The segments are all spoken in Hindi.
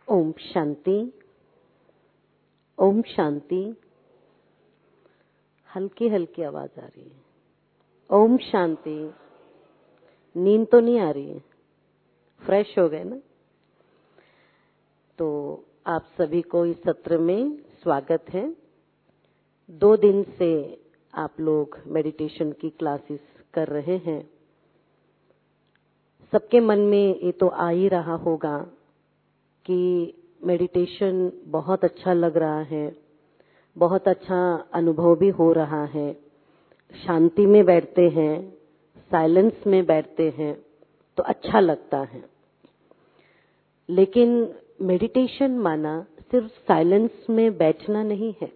ओम शांति। ओम शांति। हल्की हल्की आवाज आ रही है। ओम शांति। नींद तो नहीं आ रही है? फ्रेश हो गए ना? तो आप सभी को इस सत्र में स्वागत है। 2 दिन से आप लोग मेडिटेशन की क्लासेस कर रहे हैं। सबके मन में ये तो आ ही रहा होगा कि मेडिटेशन बहुत अच्छा लग रहा है, बहुत अच्छा अनुभव भी हो रहा है। शांति में बैठते हैं, साइलेंस में बैठते हैं तो अच्छा लगता है। लेकिन मेडिटेशन माना सिर्फ साइलेंस में बैठना नहीं है,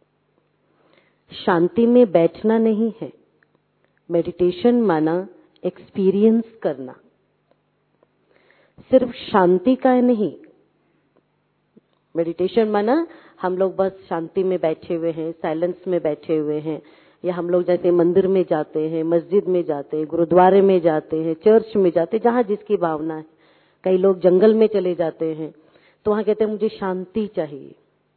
शांति में बैठना नहीं है। मेडिटेशन माना एक्सपीरियंस करना, सिर्फ शांति का नहीं। मेडिटेशन माना हम लोग बस शांति में बैठे हुए हैं, साइलेंस में बैठे हुए हैं, या हम लोग जैसे मंदिर में जाते हैं, मस्जिद में जाते हैं, गुरुद्वारे में जाते हैं, चर्च में जाते हैं, जहां जिसकी भावना है। कई लोग जंगल में चले जाते हैं तो वहां कहते हैं मुझे शांति चाहिए।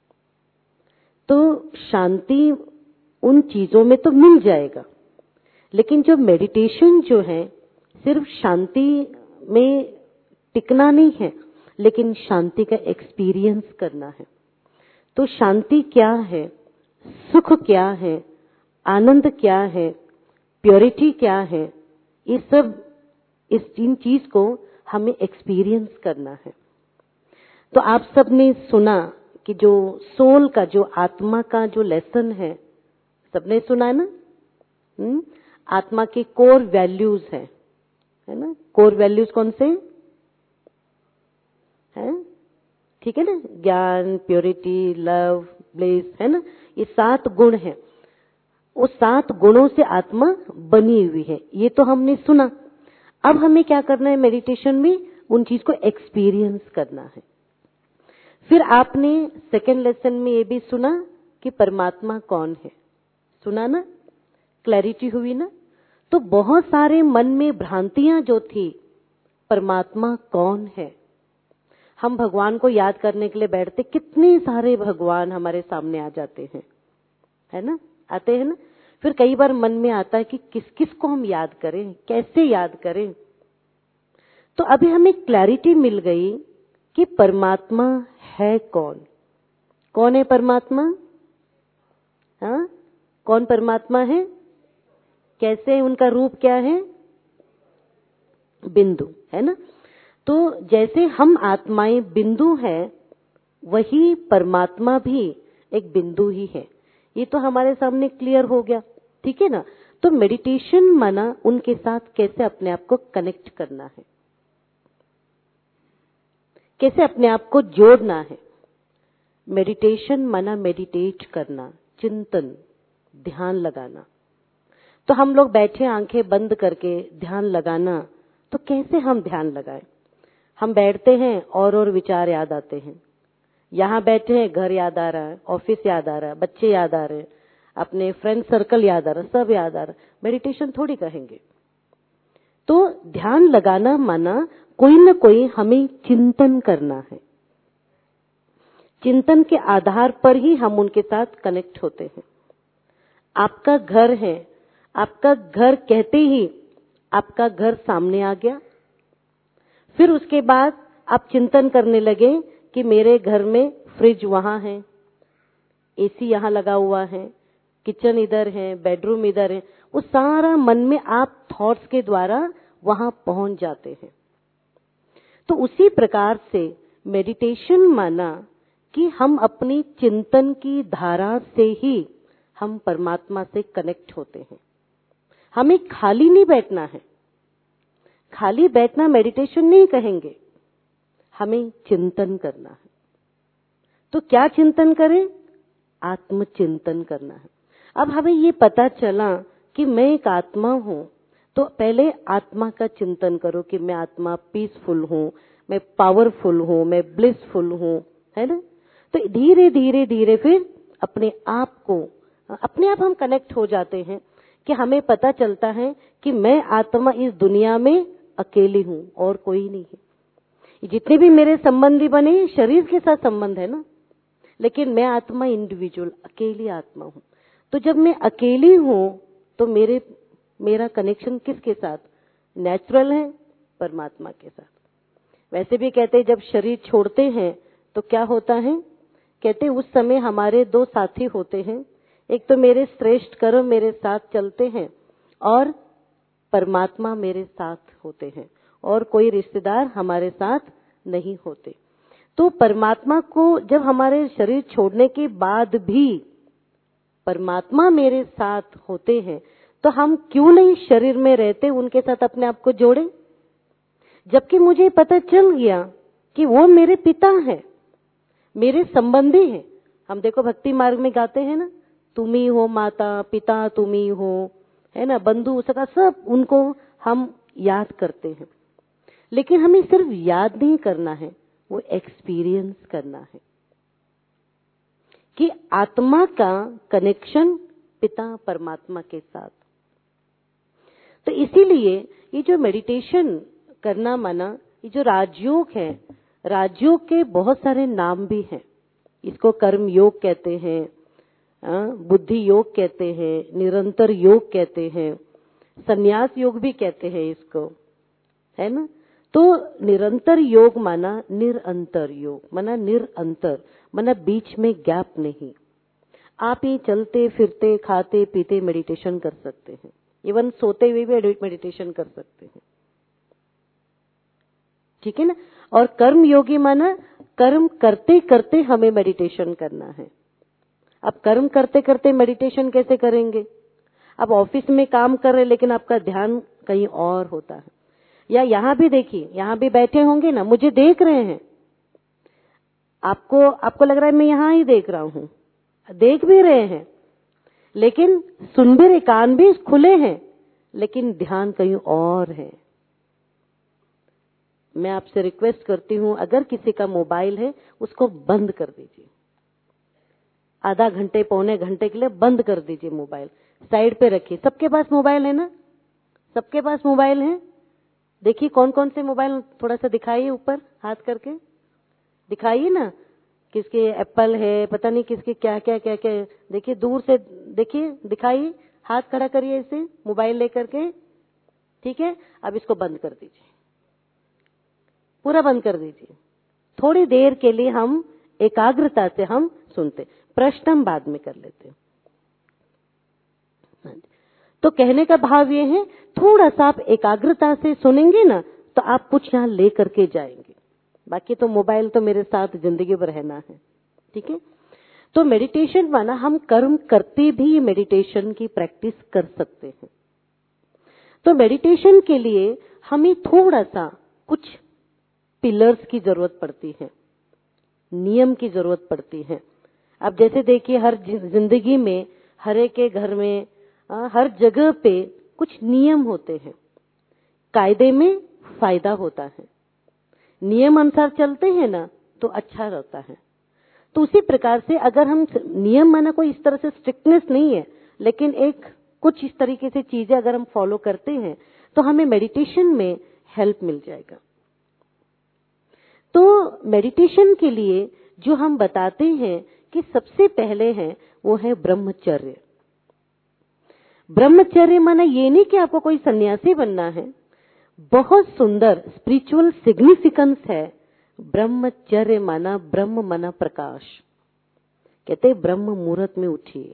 तो शांति उन चीजों में तो मिल जाएगा, लेकिन जो मेडिटेशन जो है सिर्फ शांति में टिकना नहीं है, लेकिन शांति का एक्सपीरियंस करना है। तो शांति क्या है, सुख क्या है, आनंद क्या है, प्योरिटी क्या है, ये सब इन चीज को हमें एक्सपीरियंस करना है। तो आप सब ने सुना कि जो सोल का, जो आत्मा का जो लेसन है, सबने सुना है ना? आत्मा के कोर वैल्यूज है ना? कोर वैल्यूज कौन से है? ठीक है ना? ज्ञान, प्योरिटी, लव, ब्लिस, है ना? ये 7 गुण हैं। वो 7 गुणों से आत्मा बनी हुई है, ये तो हमने सुना। अब हमें क्या करना है मेडिटेशन में? उन चीज को एक्सपीरियंस करना है। फिर आपने सेकेंड लेसन में ये भी सुना कि परमात्मा कौन है। सुना ना? क्लैरिटी हुई ना? तो बहुत सारे मन में भ्रांतियां जो थी, परमात्मा कौन है। हम भगवान को याद करने के लिए बैठते, कितने सारे भगवान हमारे सामने आ जाते हैं, है ना? आते हैं ना? फिर कई बार मन में आता है कि किस किस को हम याद करें, कैसे याद करें। तो अभी हमें क्लैरिटी मिल गई कि परमात्मा है कौन। कौन है परमात्मा? हाँ, कौन परमात्मा है? कैसे? उनका रूप क्या है? बिंदु, है ना? तो जैसे हम आत्माएं बिंदु है, वही परमात्मा भी एक बिंदु ही है। ये तो हमारे सामने क्लियर हो गया, ठीक है ना? तो मेडिटेशन माना उनके साथ कैसे अपने आप को कनेक्ट करना है, कैसे अपने आप को जोड़ना है। मेडिटेशन माना मेडिटेट करना, चिंतन, ध्यान लगाना। तो हम लोग बैठे आंखें बंद करके ध्यान लगाना, तो कैसे हम ध्यान लगाएं? हम बैठते हैं और विचार याद आते हैं। यहाँ बैठे हैं, घर याद आ रहा है, ऑफिस याद आ रहा है, बच्चे याद आ रहे हैं, अपने फ्रेंड सर्कल याद आ रहा है, सब याद आ रहा है। मेडिटेशन थोड़ी कहेंगे। तो ध्यान लगाना माना कोई न कोई हमें चिंतन करना है। चिंतन के आधार पर ही हम उनके साथ कनेक्ट होते हैं। आपका घर है, आपका घर कहते ही आपका घर सामने आ गया। फिर उसके बाद आप चिंतन करने लगे कि मेरे घर में फ्रिज वहां है, एसी यहां लगा हुआ है, किचन इधर है, बेडरूम इधर है। वो सारा मन में आप थॉट्स के द्वारा वहां पहुंच जाते हैं। तो उसी प्रकार से मेडिटेशन माना कि हम अपनी चिंतन की धारा से ही हम परमात्मा से कनेक्ट होते हैं। हमें खाली नहीं बैठना है। खाली बैठना मेडिटेशन नहीं कहेंगे, हमें चिंतन करना है। तो क्या चिंतन करें? आत्मचिंतन करना है। अब हमें ये पता चला कि मैं एक आत्मा हूं, तो पहले आत्मा का चिंतन करो कि मैं आत्मा पीसफुल हूं, मैं पावरफुल हूं, मैं ब्लिसफुल हूं, है ना? तो धीरे धीरे धीरे फिर अपने आप हम कनेक्ट हो जाते हैं कि हमें पता चलता है कि मैं आत्मा इस दुनिया में अकेली हूं और कोई नहीं है। जितने भी मेरे संबंधी बने शरीर के साथ संबंध है ना, लेकिन मैं आत्मा इंडिविजुअल अकेली आत्मा हूं। तो जब मैं अकेली हूं तो मेरा कनेक्शन किसके साथ नेचुरल है? परमात्मा के साथ। वैसे भी कहते हैं जब शरीर छोड़ते हैं तो क्या होता है, कहते उस समय हमारे दो साथी होते हैं, एक तो मेरे श्रेष्ठ कर्म मेरे साथ चलते हैं और परमात्मा मेरे साथ होते हैं, और कोई रिश्तेदार हमारे साथ नहीं होते। तो परमात्मा को जब हमारे शरीर छोड़ने के बाद भी परमात्मा मेरे साथ होते हैं, तो हम क्यों नहीं शरीर में रहते उनके साथ अपने आप को जोड़े? जबकि मुझे पता चल गया कि वो मेरे पिता हैं, मेरे संबंधी हैं। हम देखो भक्ति मार्ग में गाते हैं ना, तुम ही हो माता पिता, तुम ही हो, है ना, बंधु सखा, सब उनको हम याद करते हैं। लेकिन हमें सिर्फ याद नहीं करना है, वो एक्सपीरियंस करना है कि आत्मा का कनेक्शन पिता परमात्मा के साथ। तो इसीलिए ये जो मेडिटेशन करना माना, ये जो राजयोग है, राजयोग के बहुत सारे नाम भी हैं। इसको कर्म योग कहते हैं, बुद्धि योग कहते हैं, निरंतर योग कहते हैं, संन्यास योग भी कहते हैं इसको, है ना। तो निरंतर योग माना निरंतर योग, माना निरंतर, माना बीच में गैप नहीं। आप ये चलते फिरते खाते पीते मेडिटेशन कर सकते हैं, इवन सोते हुए भी मेडिटेशन कर सकते हैं, ठीक है ना। और कर्म योगी माना कर्म करते करते हमें मेडिटेशन करना है। अब कर्म करते करते मेडिटेशन कैसे करेंगे? अब ऑफिस में काम कर रहे लेकिन आपका ध्यान कहीं और होता है, या यहां भी देखिए, यहां भी बैठे होंगे ना, मुझे देख रहे हैं, आपको लग रहा है मैं यहां ही देख रहा हूं, देख भी रहे हैं, लेकिन सुन भी रहे, कान भी खुले हैं, लेकिन ध्यान कहीं और है। मैं आपसे रिक्वेस्ट करती हूं, अगर किसी का मोबाइल है उसको बंद कर दीजिए, आधा घंटे पौने घंटे के लिए बंद कर दीजिए, मोबाइल साइड पे रखिए। सबके पास मोबाइल है ना, सबके पास मोबाइल है। देखिए कौन कौन से मोबाइल, थोड़ा सा दिखाइए, ऊपर हाथ करके दिखाइए ना, किसके एप्पल है, पता नहीं किसके क्या क्या क्या क्या, देखिए दूर से देखिए, दिखाइए, हाथ खड़ा करिए इसे मोबाइल लेकर के, ठीक है। अब इसको बंद कर दीजिए, पूरा बंद कर दीजिए। थोड़ी देर के लिए हम एकाग्रता से हम सुनते, प्रश्न हम बाद में कर लेते। तो कहने का भाव ये है, थोड़ा सा आप एकाग्रता से सुनेंगे ना तो आप कुछ यहां ले करके जाएंगे। बाकी तो मोबाइल तो मेरे साथ जिंदगी भर रहना है, ठीक है। तो मेडिटेशन माना हम कर्म करते भी मेडिटेशन की प्रैक्टिस कर सकते हैं। तो मेडिटेशन के लिए हमें थोड़ा सा कुछ पिलर्स की जरूरत पड़ती है, नियम की जरूरत पड़ती है। अब जैसे देखिए, हर जिंदगी में, हर एक के घर में, हर जगह पे कुछ नियम होते हैं, कायदे में फायदा होता है, नियम अनुसार चलते हैं ना तो अच्छा रहता है। तो उसी प्रकार से अगर हम नियम माना कोई इस तरह से स्ट्रिक्टनेस नहीं है, लेकिन एक कुछ इस तरीके से चीजें अगर हम फॉलो करते हैं तो हमें मेडिटेशन में हेल्प मिल जाएगा। तो मेडिटेशन के लिए जो हम बताते हैं कि सबसे पहले है वो है ब्रह्मचर्य। ब्रह्मचर्य माना ये नहीं कि आपको कोई सन्यासी बनना है, बहुत सुंदर स्पिरिचुअल सिग्निफिकेंस है। ब्रह्मचर्य माना ब्रह्म माना प्रकाश, कहते ब्रह्म मुहूर्त में उठिए,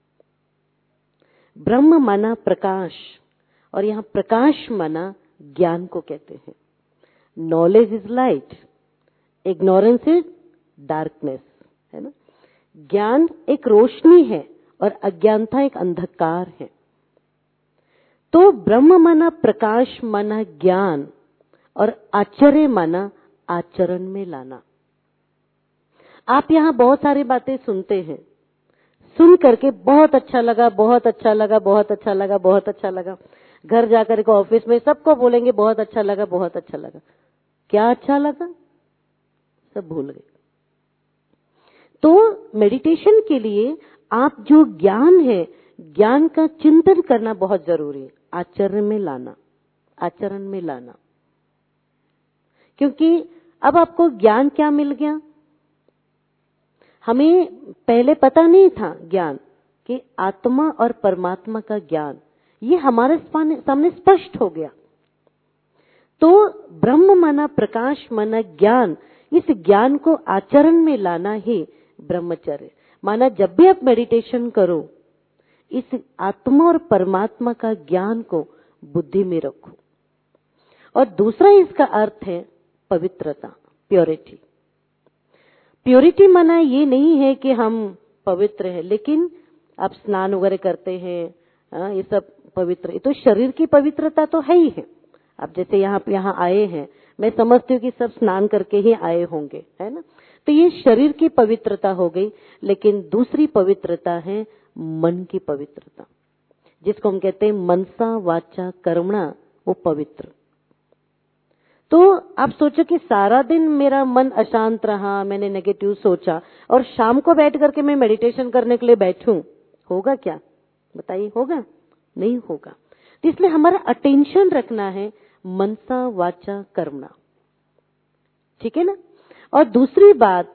ब्रह्म माना प्रकाश, और यहां प्रकाश माना ज्ञान को कहते हैं। Knowledge is light, ignorance is darkness, है ना। ज्ञान एक रोशनी है और अज्ञानता एक अंधकार है। तो ब्रह्म माना प्रकाश माना ज्ञान, और आश्चर्य माना आचरण में लाना। आप यहां बहुत सारी बातें सुनते हैं, सुन करके बहुत अच्छा लगा, बहुत अच्छा लगा, बहुत अच्छा लगा, बहुत अच्छा लगा, घर जाकर के ऑफिस में सबको बोलेंगे बहुत अच्छा लगा, बहुत अच्छा लगा। क्या अच्छा लगा? सब भूल गए। तो मेडिटेशन के लिए आप जो ज्ञान है, ज्ञान का चिंतन करना बहुत जरूरी है, आचरण में लाना, आचरण में लाना। क्योंकि अब आपको ज्ञान क्या मिल गया? हमें पहले पता नहीं था ज्ञान कि आत्मा और परमात्मा का ज्ञान, ये हमारे सामने स्पष्ट हो गया। तो ब्रह्म माना प्रकाश माना ज्ञान, इस ज्ञान को आचरण में लाना ही ब्रह्मचर्य माना। जब भी आप मेडिटेशन करो, इस आत्मा और परमात्मा का ज्ञान को बुद्धि में रखो। और दूसरा इसका अर्थ है पवित्रता, प्योरिटी। प्योरिटी माना ये नहीं है कि हम पवित्र हैं, लेकिन आप स्नान वगैरह करते हैं, ये सब पवित्र, ये तो शरीर की पवित्रता तो है ही है। आप जैसे यहाँ आए हैं, मैं समझती हूँ कि सब स्नान करके ही आए होंगे, है ना। तो ये शरीर की पवित्रता हो गई, लेकिन दूसरी पवित्रता है मन की पवित्रता, जिसको हम कहते हैं मनसा वाचा कर्मणा, वो पवित्र। तो आप सोचो कि सारा दिन मेरा मन अशांत रहा, मैंने नेगेटिव सोचा, और शाम को बैठ करके मैं मेडिटेशन करने के लिए बैठूं, होगा क्या? बताइए, होगा? नहीं होगा। तो इसलिए हमारा अटेंशन रखना है मनसा वाचा कर्मणा, ठीक है ना। और दूसरी बात,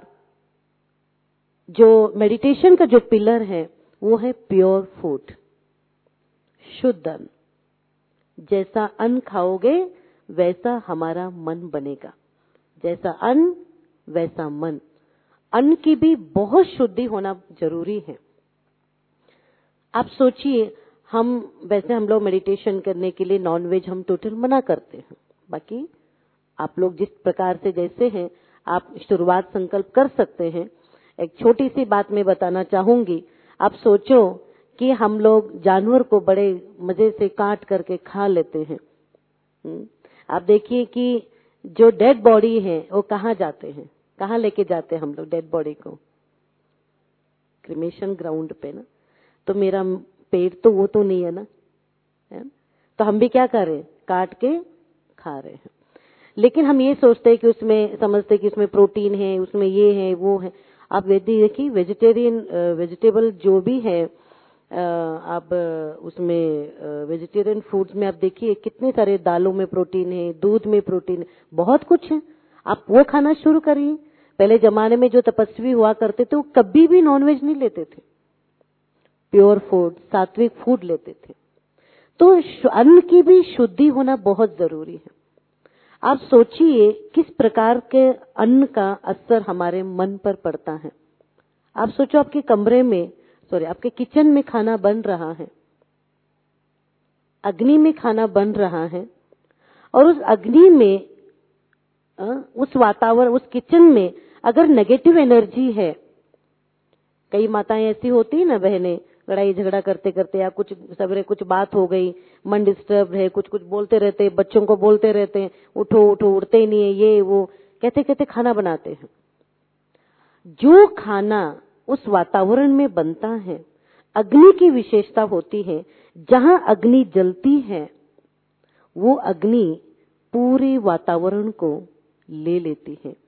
जो मेडिटेशन का जो पिलर है वो है प्योर फूड, शुद्ध अन्न। जैसा अन्न खाओगे वैसा हमारा मन बनेगा, जैसा अन्न वैसा मन। अन्न की भी बहुत शुद्धि होना जरूरी है। आप सोचिए, वैसे हम लोग मेडिटेशन करने के लिए नॉनवेज हम टोटल मना करते हैं, बाकी आप लोग जिस प्रकार से जैसे हैं, आप शुरुआत संकल्प कर सकते हैं। एक छोटी सी बात मैं बताना चाहूंगी। आप सोचो कि हम लोग जानवर को बड़े मजे से काट करके खा लेते हैं। आप देखिए कि जो डेड बॉडी है वो कहाँ जाते हैं, कहाँ लेके जाते हैं हम लोग डेड बॉडी को? क्रिमेशन ग्राउंड पे ना। तो मेरा पेट तो वो तो नहीं है ना, है? तो हम भी क्या कर रहे हैं? काट के खा रहे हैं। लेकिन हम ये सोचते हैं कि उसमें, समझते हैं कि उसमें प्रोटीन है, उसमें ये है वो है। आप देखिए वेजिटेबल जो भी है, आप उसमें वेजिटेरियन फूड्स में आप देखिए कितने सारे दालों में प्रोटीन है, दूध में प्रोटीन है, बहुत कुछ है। आप वो खाना शुरू करिए। पहले जमाने में जो तपस्वी हुआ करते थे वो कभी भी नॉनवेज नहीं लेते थे, प्योर फूड, सात्विक फूड लेते थे। तो अन्न की भी शुद्धि होना बहुत जरूरी है। आप सोचिए किस प्रकार के अन्न का असर हमारे मन पर पड़ता है। आप सोचो आपके कमरे में, आपके किचन में खाना बन रहा है, अग्नि में खाना बन रहा है, और उस अग्नि में, उस वातावरण, उस किचन में अगर नेगेटिव एनर्जी है, कई माताएं ऐसी होती है ना, बहनें लड़ाई झगड़ा करते करते या कुछ सवेरे कुछ बात हो गई, मन डिस्टर्ब है, कुछ कुछ बोलते रहते, बच्चों को बोलते रहते हैं, उठो उठो, उठते ही नहीं है, ये वो कहते कहते खाना बनाते हैं। जो खाना उस वातावरण में बनता है, अग्नि की विशेषता होती है, जहां अग्नि जलती है वो अग्नि पूरे वातावरण को ले लेती है,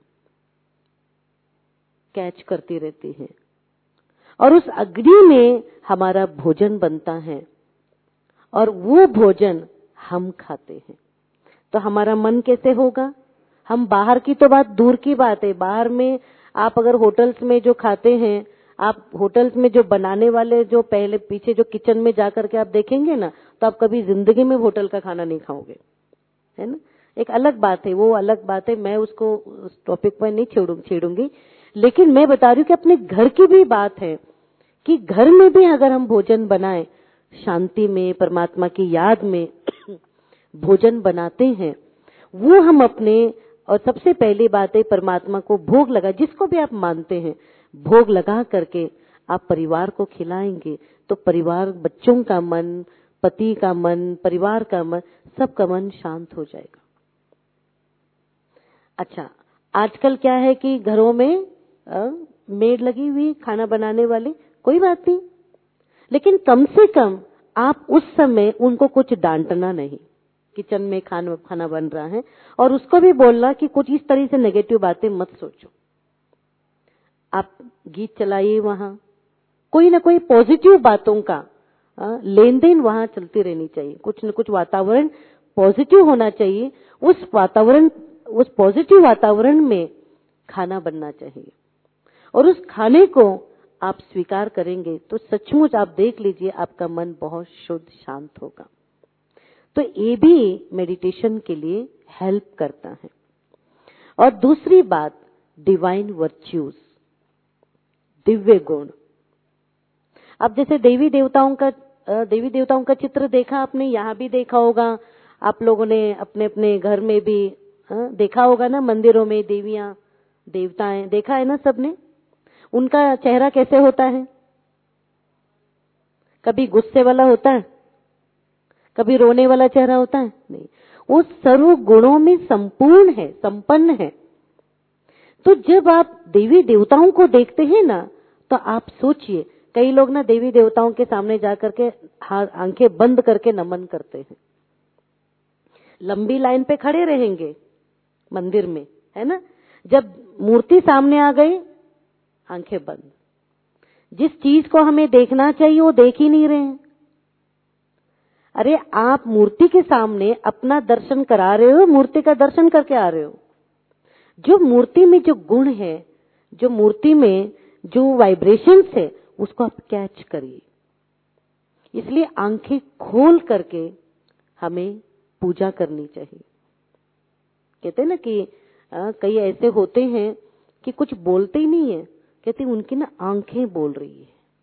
कैच करती रहती है, और उस अग्नि में हमारा भोजन बनता है और वो भोजन हम खाते हैं। तो हमारा मन कैसे होगा? हम बाहर की तो बात दूर की बात है, बाहर में आप अगर होटल्स में जो खाते हैं, आप होटल्स में जो बनाने वाले जो पहले पीछे जो किचन में जाकर के आप देखेंगे ना, तो आप कभी जिंदगी में होटल का खाना नहीं खाओगे, है ना। एक अलग बात है, वो अलग बात है, मैं उसको उस टॉपिक पर नहीं छेड़ूंगी। लेकिन मैं बता रही हूँ कि अपने घर की भी बात है कि घर में भी अगर हम भोजन बनाएं, शांति में, परमात्मा की याद में भोजन बनाते हैं, वो हम अपने, और सबसे पहली बात है परमात्मा को भोग लगा, जिसको भी आप मानते हैं, भोग लगा करके आप परिवार को खिलाएंगे, तो परिवार, बच्चों का मन, पति का मन, परिवार का मन, सबका मन शांत हो जाएगा। अच्छा, आजकल क्या है कि घरों में मेड लगी हुई खाना बनाने वाली, कोई बात नहीं, लेकिन कम से कम आप उस समय उनको कुछ डांटना नहीं। किचन में खाना बन रहा है और उसको भी बोलना कि कुछ इस तरह से नेगेटिव बातें मत सोचो। आप गीत चलाइए, वहां कोई ना कोई पॉजिटिव बातों का लेन देन वहां चलती रहनी चाहिए। कुछ न कुछ वातावरण पॉजिटिव होना चाहिए। उस वातावरण उस पॉजिटिव वातावरण में खाना बनना चाहिए और उस खाने को आप स्वीकार करेंगे तो सचमुच आप देख लीजिए आपका मन बहुत शुद्ध शांत होगा। तो ये भी मेडिटेशन के लिए हेल्प करता है। और दूसरी बात, डिवाइन वर्च्यूज, दिव्य गुण। अब जैसे देवी देवताओं का चित्र देखा आपने, यहाँ भी देखा होगा आप लोगों ने, अपने अपने घर में भी देखा होगा ना, मंदिरों में देवियां देवताएं देखा है ना सबने। उनका चेहरा कैसे होता है? कभी गुस्से वाला होता है, कभी रोने वाला चेहरा होता है? नहीं, वो सर्व गुणों में संपूर्ण है, संपन्न है। तो जब आप देवी देवताओं को देखते हैं ना, तो आप सोचिए, कई लोग ना देवी देवताओं के सामने जाकर के आंखें बंद करके नमन करते हैं, लंबी लाइन पे खड़े रहेंगे मंदिर में, है ना। जब मूर्ति सामने आ गई, आंखें बंद। जिस चीज को हमें देखना चाहिए वो देख ही नहीं रहे हैं। अरे आप मूर्ति के सामने अपना दर्शन करा रहे हो, मूर्ति का दर्शन करके आ रहे हो। जो मूर्ति में जो गुण है, जो मूर्ति में जो वाइब्रेशंस है, उसको आप कैच करिए। इसलिए आंखें खोल करके हमें पूजा करनी चाहिए। कहते हैं ना कि कई ऐसे होते हैं कि कुछ बोलते ही नहीं है, कहते उनकी ना आंखें बोल रही है,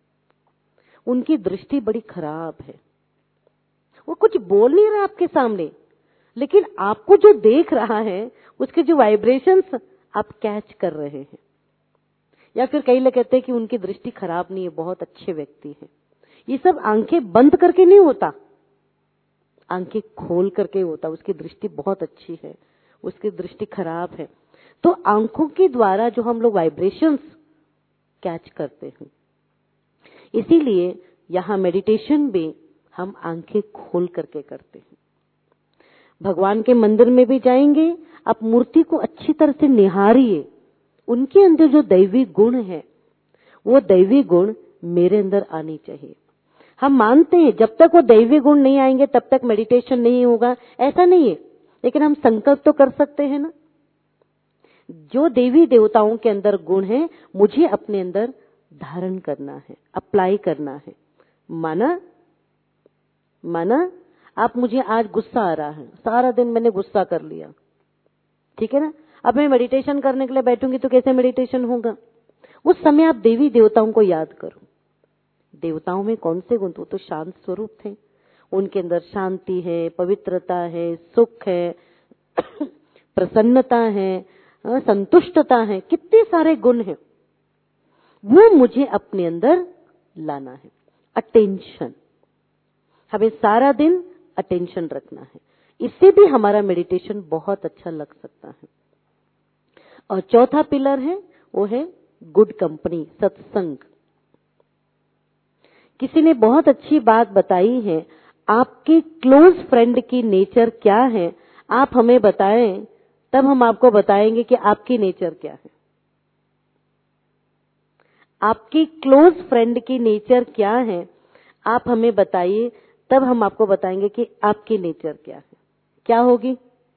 उनकी दृष्टि बड़ी खराब है, वो कुछ बोल नहीं रहा आपके सामने, लेकिन आपको जो देख रहा है उसके जो वाइब्रेशंस आप कैच कर रहे हैं। या फिर कई लोग कहते हैं कि उनकी दृष्टि खराब नहीं है, बहुत अच्छे व्यक्ति हैं। ये सब आंखें बंद करके नहीं होता, आंखें खोल करके होता। उसकी दृष्टि बहुत अच्छी है, उसकी दृष्टि खराब है। तो आंखों के द्वारा जो हम लोग वाइब्रेशंस कैच करते हैं, इसीलिए यहां मेडिटेशन भी हम आंखें खोल करके करते हैं। भगवान के मंदिर में भी जाएंगे, आप मूर्ति को अच्छी तरह से निहारिए, उनके अंदर जो दैवी गुण है, वो दैवी गुण मेरे अंदर आनी चाहिए। हम मानते हैं जब तक वो दैवी गुण नहीं आएंगे तब तक मेडिटेशन नहीं होगा, ऐसा नहीं है। लेकिन हम संकल्प तो कर सकते हैं ना, जो देवी देवताओं के अंदर गुण है मुझे अपने अंदर धारण करना है, अप्लाई करना है। माना आप, मुझे आज गुस्सा आ रहा है, सारा दिन मैंने गुस्सा कर लिया, ठीक है ना। अब मैं मेडिटेशन करने के लिए बैठूंगी तो कैसे मेडिटेशन होगा? उस समय आप देवी देवताओं को याद करो। देवताओं में कौन से गुण? तो शांत स्वरूप थे, उनके अंदर शांति है, पवित्रता है, सुख है, प्रसन्नता है, संतुष्टता है, कितने सारे गुण हैं। वो मुझे अपने अंदर लाना है। अटेंशन, हमें सारा दिन अटेंशन रखना है, इससे भी हमारा मेडिटेशन बहुत अच्छा लग सकता है। और चौथा पिलर है, वो है गुड कंपनी, सत्संग। किसी ने बहुत अच्छी बात बताई है, आपके क्लोज फ्रेंड की नेचर क्या है आप हमें बताएं, तब हम आपको बताएंगे कि आपकी नेचर क्या है। आपकी क्लोज फ्रेंड की नेचर क्या है आप हमें बताइए, तब हम आपको बताएंगे कि आपकी नेचर क्या है। क्या होगी?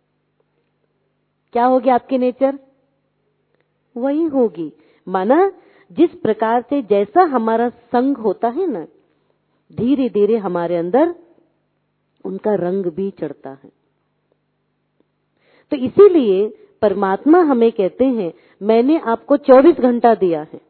क्या होगी आपकी नेचर? वही होगी। माना जिस प्रकार से जैसा हमारा संग होता है ना, धीरे धीरे हमारे अंदर उनका रंग भी चढ़ता है। तो इसीलिए परमात्मा हमें कहते हैं, मैंने आपको 24 घंटा दिया है,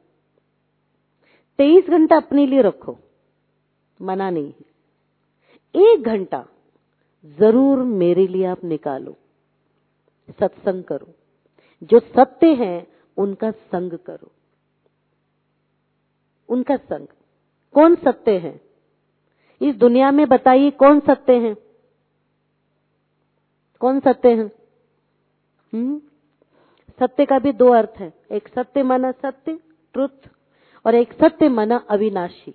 23 घंटा अपने लिए रखो, मना नहीं है। 1 घंटा जरूर मेरे लिए आप निकालो, सत्संग करो, जो सत्य है उनका संग करो। उनका संग, कौन सत्य है इस दुनिया में? बताइए कौन सत्य है? कौन सत्य है? सत्य का भी 2 अर्थ है, एक सत्य माना सत्य, ट्रुथ, और एक सत्य माना अविनाशी।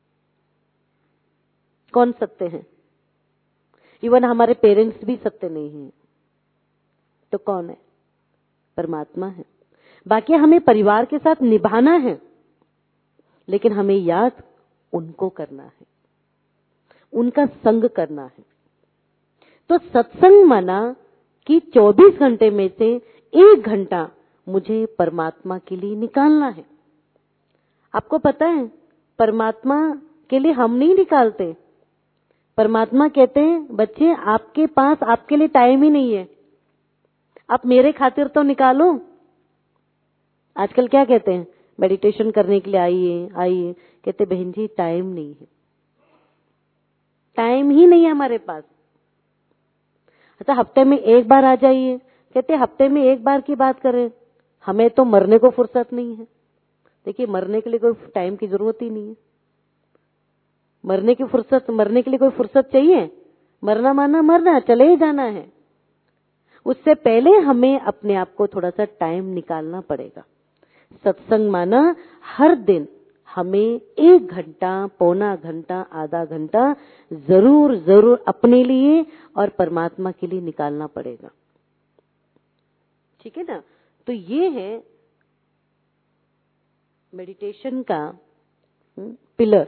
कौन सत्य है? इवन हमारे पेरेंट्स भी सत्य नहीं है, तो कौन है? परमात्मा है। बाकी हमें परिवार के साथ निभाना है, लेकिन हमें याद उनको करना है, उनका संग करना है। तो सत्संग माना कि 24 घंटे में से 1 घंटा मुझे परमात्मा के लिए निकालना है। आपको पता है, परमात्मा के लिए हम नहीं निकालते। परमात्मा कहते हैं, बच्चे आपके पास आपके लिए टाइम ही नहीं है, आप मेरे खातिर तो निकालो। आजकल क्या कहते हैं, मेडिटेशन करने के लिए आइए आइए, कहते बहन जी टाइम नहीं है, टाइम ही नहीं है हमारे पास। अच्छा हफ्ते में 1 बार आ जाइए, कहते हफ्ते में 1 बार की बात करें, हमें तो मरने को फुर्सत नहीं है। देखिए मरने के लिए कोई टाइम की जरूरत ही नहीं है। मरने के लिए कोई फुर्सत चाहिए? मरना माना मरना, चले ही जाना है। उससे पहले हमें अपने आप को थोड़ा सा टाइम निकालना पड़ेगा। सत्संग माना हर दिन हमें 1 घंटा, पौना घंटा, आधा घंटा जरूर जरूर अपने लिए और परमात्मा के लिए निकालना पड़ेगा। ठीक है ना? तो ये है मेडिटेशन का पिलर।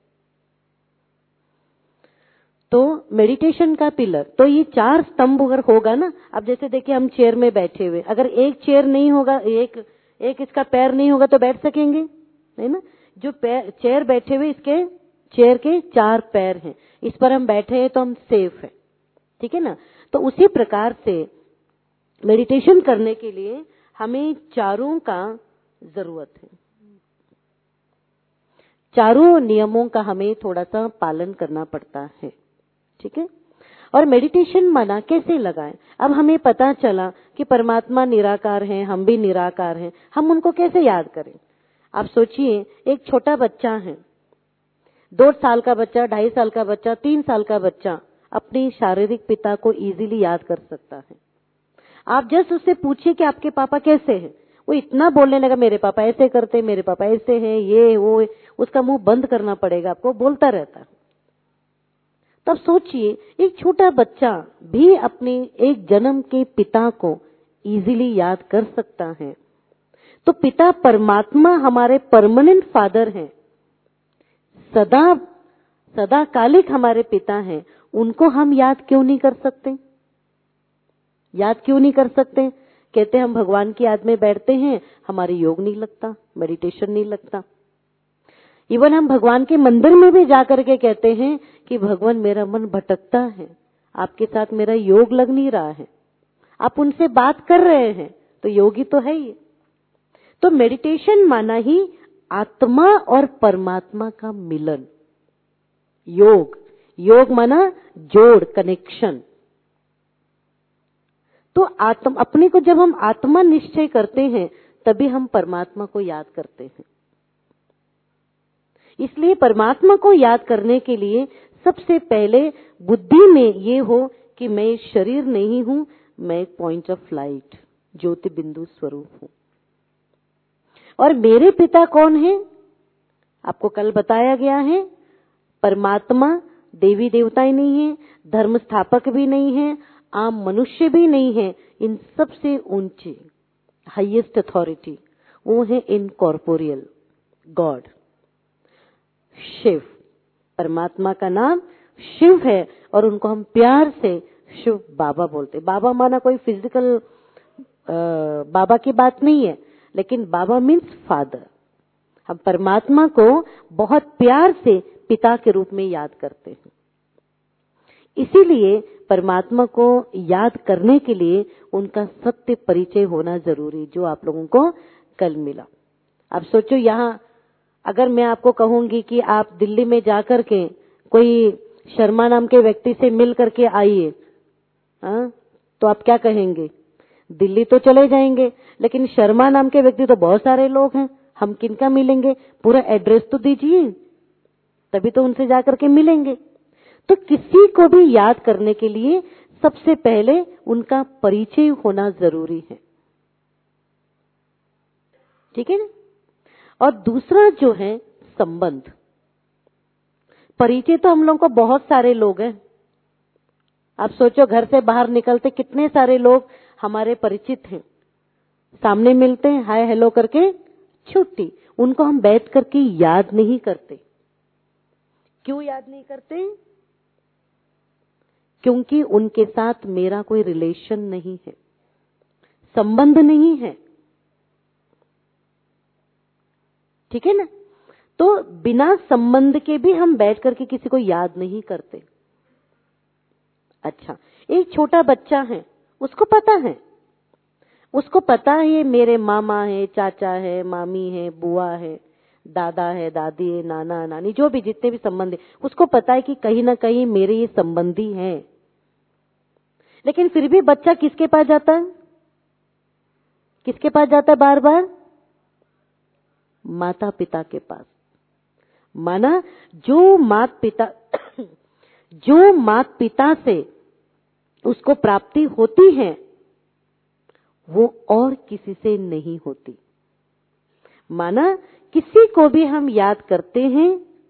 तो मेडिटेशन का पिलर, तो ये 4 स्तंभ अगर होगा ना, अब जैसे देखिए हम चेयर में बैठे हुए, अगर एक चेयर नहीं होगा, एक इसका पैर नहीं होगा तो बैठ सकेंगे नहीं ना। जो चेयर बैठे हुए, इसके चेयर के 4 पैर हैं, इस पर हम बैठे हैं तो हम सेफ हैं। ठीक है ना? तो उसी प्रकार से मेडिटेशन करने के लिए हमें चारों का जरूरत है। चारों नियमों का हमें थोड़ा सा पालन करना पड़ता है। ठीक है? और मेडिटेशन माना कैसे लगाएं? अब हमें पता चला कि परमात्मा निराकार हैं, हम भी निराकार हैं, हम उनको कैसे याद करें? आप सोचिए, एक छोटा बच्चा है, 2 साल का बच्चा, 2.5 साल का बच्चा, 3 साल का बच्चा अपने शारीरिक पिता को इजीली याद कर सकता है। आप जस्ट उससे पूछिए कि आपके पापा कैसे हैं, वो इतना बोलने लगा, मेरे पापा ऐसे करते, मेरे पापा ऐसे हैं, ये वो, उसका मुंह बंद करना पड़ेगा, आपको बोलता रहता है। तब सोचिए, एक छोटा बच्चा भी अपने एक जन्म के पिता को इजीली याद कर सकता है, तो पिता परमात्मा हमारे परमानेंट फादर हैं, सदा कालिक हमारे पिता हैं, उनको हम याद क्यों नहीं कर सकते? याद क्यों नहीं कर सकते? कहते हम भगवान की याद में बैठते हैं, हमारी योग नहीं लगता, मेडिटेशन नहीं लगता। इवन हम भगवान के मंदिर में भी जाकर के कहते हैं कि भगवान मेरा मन भटकता है, आपके साथ मेरा योग लग नहीं रहा है। आप उनसे बात कर रहे हैं तो योगी तो है ही। तो मेडिटेशन माना ही आत्मा और परमात्मा का मिलन। योग माना जोड़, कनेक्शन। तो अपने को जब हम आत्मा निश्चय करते हैं तभी हम परमात्मा को याद करते हैं। इसलिए परमात्मा को याद करने के लिए सबसे पहले बुद्धि में ये हो कि मैं शरीर नहीं हूं, मैं एक पॉइंट ऑफ लाइट, ज्योति बिंदु स्वरूप हूं। और मेरे पिता कौन है? आपको कल बताया गया है, परमात्मा देवी देवताएं नहीं है, धर्म स्थापक भी नहीं है, आम मनुष्य भी नहीं है, इन सबसे ऊंची हाईएस्ट अथॉरिटी वो है इनकॉर्पोरियल गॉड, शिव। परमात्मा का नाम शिव है और उनको हम प्यार से शिव बाबा बोलते। बाबा माना कोई फिजिकल बाबा की बात नहीं है, लेकिन बाबा मीन्स फादर। हम परमात्मा को बहुत प्यार से पिता के रूप में याद करते हैं। इसीलिए परमात्मा को याद करने के लिए उनका सत्य परिचय होना जरूरी, जो आप लोगों को कल मिला। अब सोचो, यहाँ अगर मैं आपको कहूंगी कि आप दिल्ली में जाकर के कोई शर्मा नाम के व्यक्ति से मिल करके आइए, तो आप क्या कहेंगे? दिल्ली तो चले जाएंगे, लेकिन शर्मा नाम के व्यक्ति तो बहुत सारे लोग हैं, हम किनका मिलेंगे? पूरा एड्रेस तो दीजिए, तभी तो उनसे जाकर के मिलेंगे। तो किसी को भी याद करने के लिए सबसे पहले उनका परिचय होना जरूरी है। ठीक है ना? और दूसरा जो है संबंध। परिचय तो हम लोगों को बहुत सारे लोग हैं। आप सोचो, घर से बाहर निकलते कितने सारे लोग हमारे परिचित हैं, सामने मिलते हैं, हाय हेलो करके छुट्टी। उनको हम बैठ करके याद नहीं करते। क्यों याद नहीं करते? क्योंकि उनके साथ मेरा कोई रिलेशन नहीं है, संबंध नहीं है। ठीक है ना? तो बिना संबंध के भी हम बैठ करके किसी को याद नहीं करते। अच्छा, एक छोटा बच्चा है, उसको पता है ये मेरे मामा है, चाचा है, मामी है, बुआ है, दादा है, दादी है, नाना नानी, जो भी जितने भी संबंध है, उसको पता है कि कहीं ना कहीं मेरे ये संबंधी हैं। लेकिन फिर भी बच्चा किसके पास जाता है? किसके पास जाता है बार बार? माता पिता के पास। माना जो माता पिता से उसको प्राप्ति होती है वो और किसी से नहीं होती। माना किसी को भी हम याद करते हैं,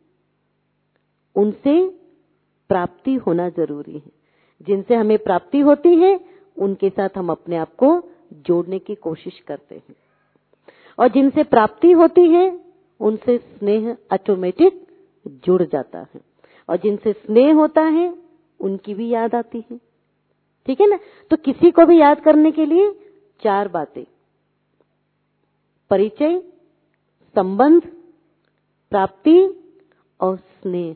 उनसे प्राप्ति होना जरूरी है। जिनसे हमें प्राप्ति होती है उनके साथ हम अपने आप को जोड़ने की कोशिश करते हैं, और जिनसे प्राप्ति होती है उनसे स्नेह ऑटोमेटिक जुड़ जाता है, और जिनसे स्नेह होता है उनकी भी याद आती है। ठीक है ना? तो किसी को भी याद करने के लिए 4 बातें: परिचय, संबंध, प्राप्ति और स्नेह।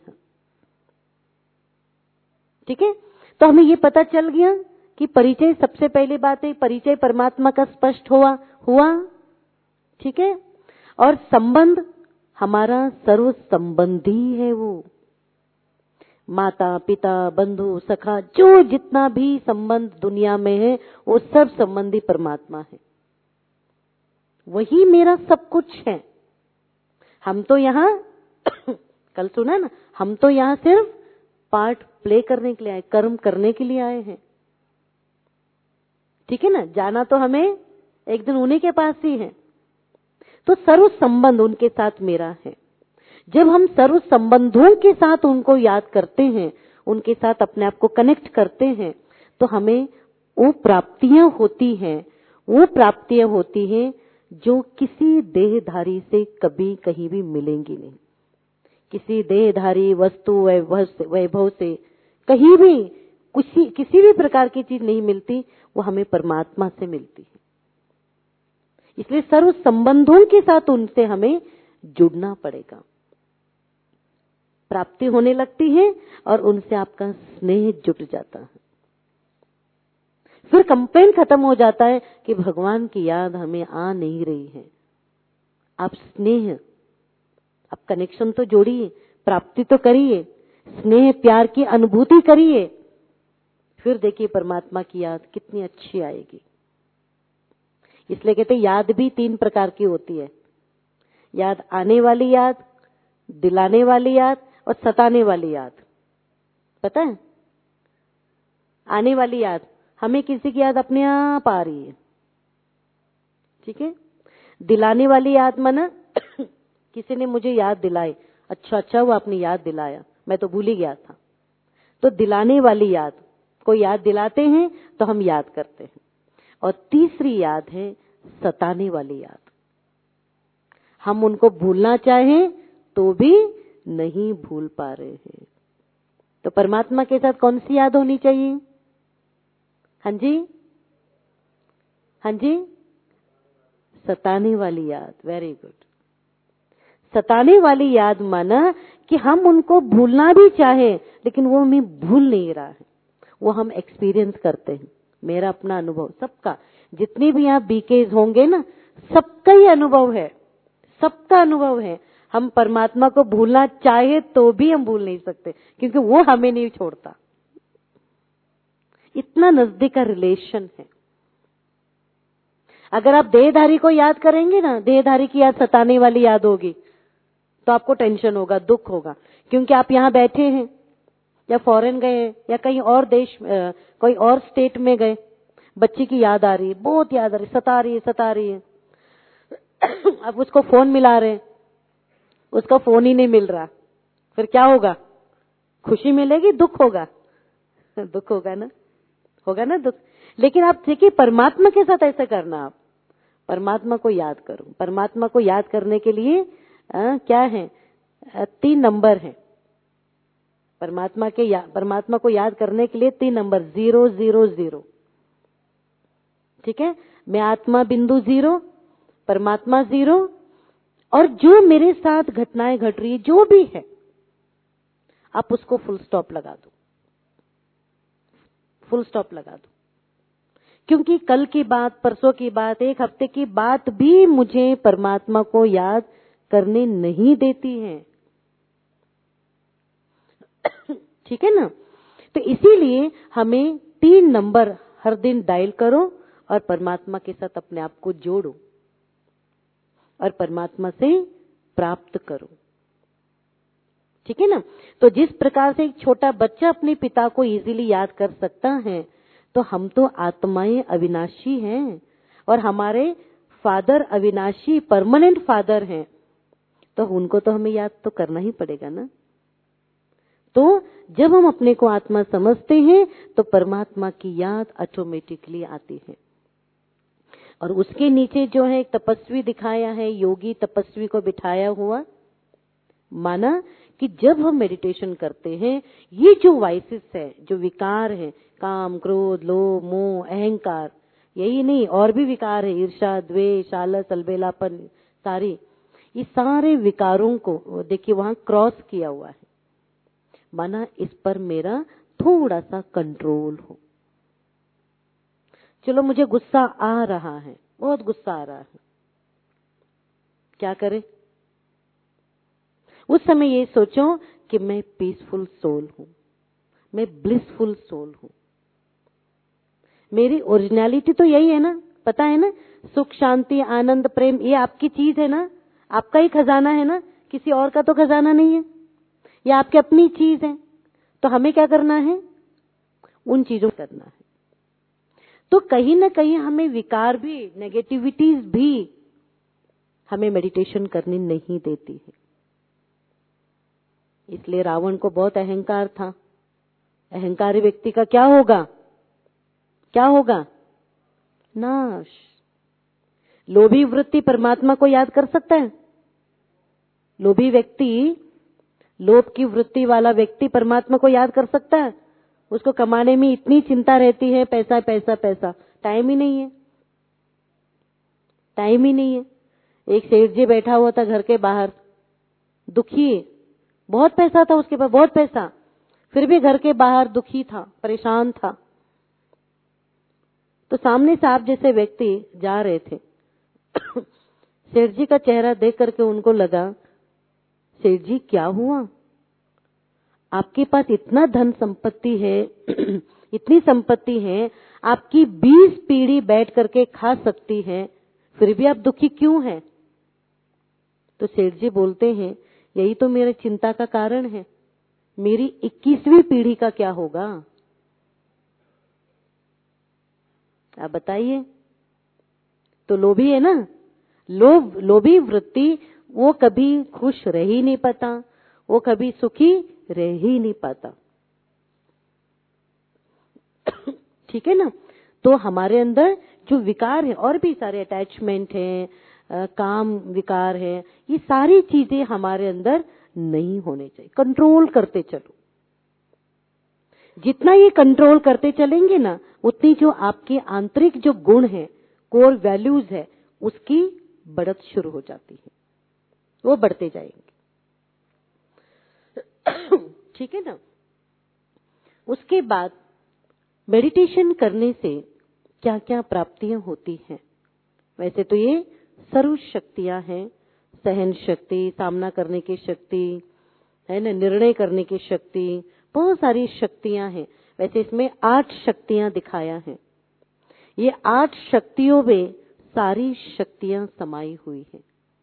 ठीक है? तो हमें ये पता चल गया कि परिचय, सबसे पहली बात है परिचय परमात्मा का स्पष्ट हुआ। ठीक है? और संबंध हमारा सर्व संबंधी है, वो माता पिता बंधु सखा जो जितना भी संबंध दुनिया में है वो सब संबंधी परमात्मा है, वही मेरा सब कुछ है। हम तो यहाँ कल सुना ना, हम तो यहाँ सिर्फ पार्ट प्ले करने के लिए आए, कर्म करने के लिए आए हैं। ठीक है ना? जाना तो हमें एक दिन उन्हीं के पास ही है। तो सर्व संबंध उनके साथ मेरा है। जब हम सर्व संबंधों के साथ उनको याद करते हैं, उनके साथ अपने आप को कनेक्ट करते हैं, तो हमें वो प्राप्तियां होती हैं जो किसी देहधारी से कभी कहीं भी मिलेंगी नहीं। किसी देहधारी वस्तु वैभव से कहीं भी किसी भी प्रकार की चीज नहीं मिलती, वो हमें परमात्मा से मिलती है। इसलिए सर्व संबंधों के साथ उनसे हमें जुड़ना पड़ेगा। प्राप्ति होने लगती है और उनसे आपका स्नेह जुट जाता है। फिर कंप्लेन खत्म हो जाता है कि भगवान की याद हमें आ नहीं रही है। आप स्नेह, आप कनेक्शन तो जोड़िए, प्राप्ति तो करिए, स्नेह प्यार की अनुभूति करिए, फिर देखिए परमात्मा की याद कितनी अच्छी आएगी। इसलिए कहते याद भी 3 प्रकार की होती है: याद आने वाली याद, दिलाने वाली याद और सताने वाली याद। पता है? आने वाली याद, हमें किसी की याद अपने आप आ रही है। ठीक है? दिलाने वाली याद माना किसी ने मुझे याद दिलाई, अच्छा वो आपने याद दिलाया, मैं तो भूल ही गया था। तो दिलाने वाली याद, कोई याद दिलाते हैं तो हम याद करते हैं। और तीसरी याद है सताने वाली याद। हम उनको भूलना चाहें तो भी नहीं भूल पा रहे हैं। तो परमात्मा के साथ कौन सी याद होनी चाहिए? हाँ जी, सताने वाली याद। Very good. सताने वाली याद माना कि हम उनको भूलना भी चाहें लेकिन वो हमें भूल नहीं रहा है, वो हम एक्सपीरियंस करते हैं। मेरा अपना अनुभव, सबका, जितने भी यहाँ बीकेज होंगे ना, सबका ही अनुभव है, सबका अनुभव है। हम परमात्मा को भूलना चाहे तो भी हम भूल नहीं सकते, क्योंकि वो हमें नहीं छोड़ता। इतना नजदीक का रिलेशन है। अगर आप देहधारी को याद करेंगे ना, देहधारी की याद सताने वाली याद होगी, तो आपको टेंशन होगा, दुख होगा, क्योंकि आप यहाँ बैठे हैं या फॉरेन गए या कहीं और देश, कोई और स्टेट में गए, बच्चे की याद आ रही है, बहुत याद आ रही, सता रही है। अब उसको फोन मिला रहे, उसका फोन ही नहीं मिल रहा, फिर क्या होगा? खुशी मिलेगी, दुख होगा? दुख होगा ना दुख। लेकिन आप देखिए परमात्मा के साथ ऐसा करना, आप परमात्मा को याद करो। परमात्मा को याद करने के लिए क्या है? 3 नंबर है। परमात्मा को याद करने के लिए 3 नंबर 000। ठीक है, मैं आत्मा बिंदु 0, परमात्मा 0, और जो मेरे साथ घटनाएं घट रही है जो भी है, आप उसको फुल स्टॉप लगा दो, फुल स्टॉप लगा दो। क्योंकि कल की बात, परसों की बात, एक हफ्ते की बात भी मुझे परमात्मा को याद करने नहीं देती है। ठीक है ना? तो इसीलिए हमें 3 नंबर हर दिन डायल करो और परमात्मा के साथ अपने आप को जोड़ो और परमात्मा से प्राप्त करो। ठीक है ना? तो जिस प्रकार से एक छोटा बच्चा अपने पिता को इजीली याद कर सकता है, तो हम तो आत्माएं अविनाशी हैं और हमारे फादर अविनाशी परमानेंट फादर हैं, तो उनको तो हमें याद तो करना ही पड़ेगा ना। तो जब हम अपने को आत्मा समझते हैं तो परमात्मा की याद ऑटोमेटिकली आती है। और उसके नीचे जो है एक तपस्वी दिखाया है, योगी तपस्वी को बिठाया हुआ, माना कि जब हम मेडिटेशन करते हैं, ये जो वाइसेस है, जो विकार है, काम, क्रोध, लोभ, मोह, अहंकार, यही नहीं और भी विकार है, ईर्ष्या, द्वेष, आलस, अलबेलापन, सारी, ये सारे विकारों को देखिए वहां क्रॉस किया हुआ है, माना इस पर मेरा थोड़ा सा कंट्रोल हो। चलो मुझे गुस्सा आ रहा है, बहुत गुस्सा आ रहा है, क्या करें? उस समय ये सोचो कि मैं पीसफुल सोल हूं, मैं ब्लिसफुल सोल हूं, मेरी ओरिजिनलिटी तो यही है ना, पता है ना, सुख, शांति, आनंद, प्रेम, ये आपकी चीज है ना, आपका ही खजाना है ना, किसी और का तो खजाना नहीं है, ये आपकी अपनी चीज है। तो हमें क्या करना है? उन चीजों को करना है। तो कहीं ना कहीं हमें विकार भी, नेगेटिविटीज भी हमें मेडिटेशन करनी नहीं देती है। इसलिए रावण को बहुत अहंकार था। अहंकारी व्यक्ति का क्या होगा? क्या होगा? नाश। लोभी वृत्ति परमात्मा को याद कर सकता है? लोभी व्यक्ति, लोभ की वृत्ति वाला व्यक्ति परमात्मा को याद कर सकता है? उसको कमाने में इतनी चिंता रहती है, पैसा पैसा पैसा, टाइम ही नहीं है, टाइम ही नहीं है। एक सेठ जी बैठा हुआ था घर के बाहर, दुखी, बहुत पैसा था उसके पास, बहुत पैसा, फिर भी घर के बाहर दुखी था, परेशान था। तो सामने से आप जैसे व्यक्ति जा रहे थे, सेठ जी का चेहरा देख करके उनको लगा, सेठ जी क्या हुआ? आपके पास इतना धन संपत्ति है, इतनी संपत्ति है, आपकी 20 पीढ़ी बैठ करके खा सकती है, फिर भी आप दुखी क्यों हैं? तो सेठ जी बोलते हैं, यही तो मेरे चिंता का कारण है, मेरी 21वीं पीढ़ी का क्या होगा? आप बताइए। तो लोभी है ना, लोभी वृत्ति, वो कभी खुश रह ही नहीं पाता, वो कभी सुखी रह ही नहीं पाता। ठीक है ना? तो हमारे अंदर जो विकार है, और भी सारे अटैचमेंट है, काम विकार है, ये सारी चीजें हमारे अंदर नहीं होने चाहिए। कंट्रोल करते चलो, जितना ये कंट्रोल करते चलेंगे ना, उतनी जो आपके आंतरिक जो गुण है, कोर वैल्यूज है, उसकी बढ़त शुरू हो जाती है, वो बढ़ते जाएंगे। ठीक है ना? उसके बाद मेडिटेशन करने से क्या क्या प्राप्तियां होती हैं? वैसे तो ये सर्व शक्तियां हैं, सहन शक्ति, सामना करने की शक्ति है ना, निर्णय करने की शक्ति, बहुत सारी शक्तियां हैं। वैसे इसमें 8 शक्तियां दिखाया है। ये 8 शक्तियों में सारी शक्तियां समाई हुई हैं।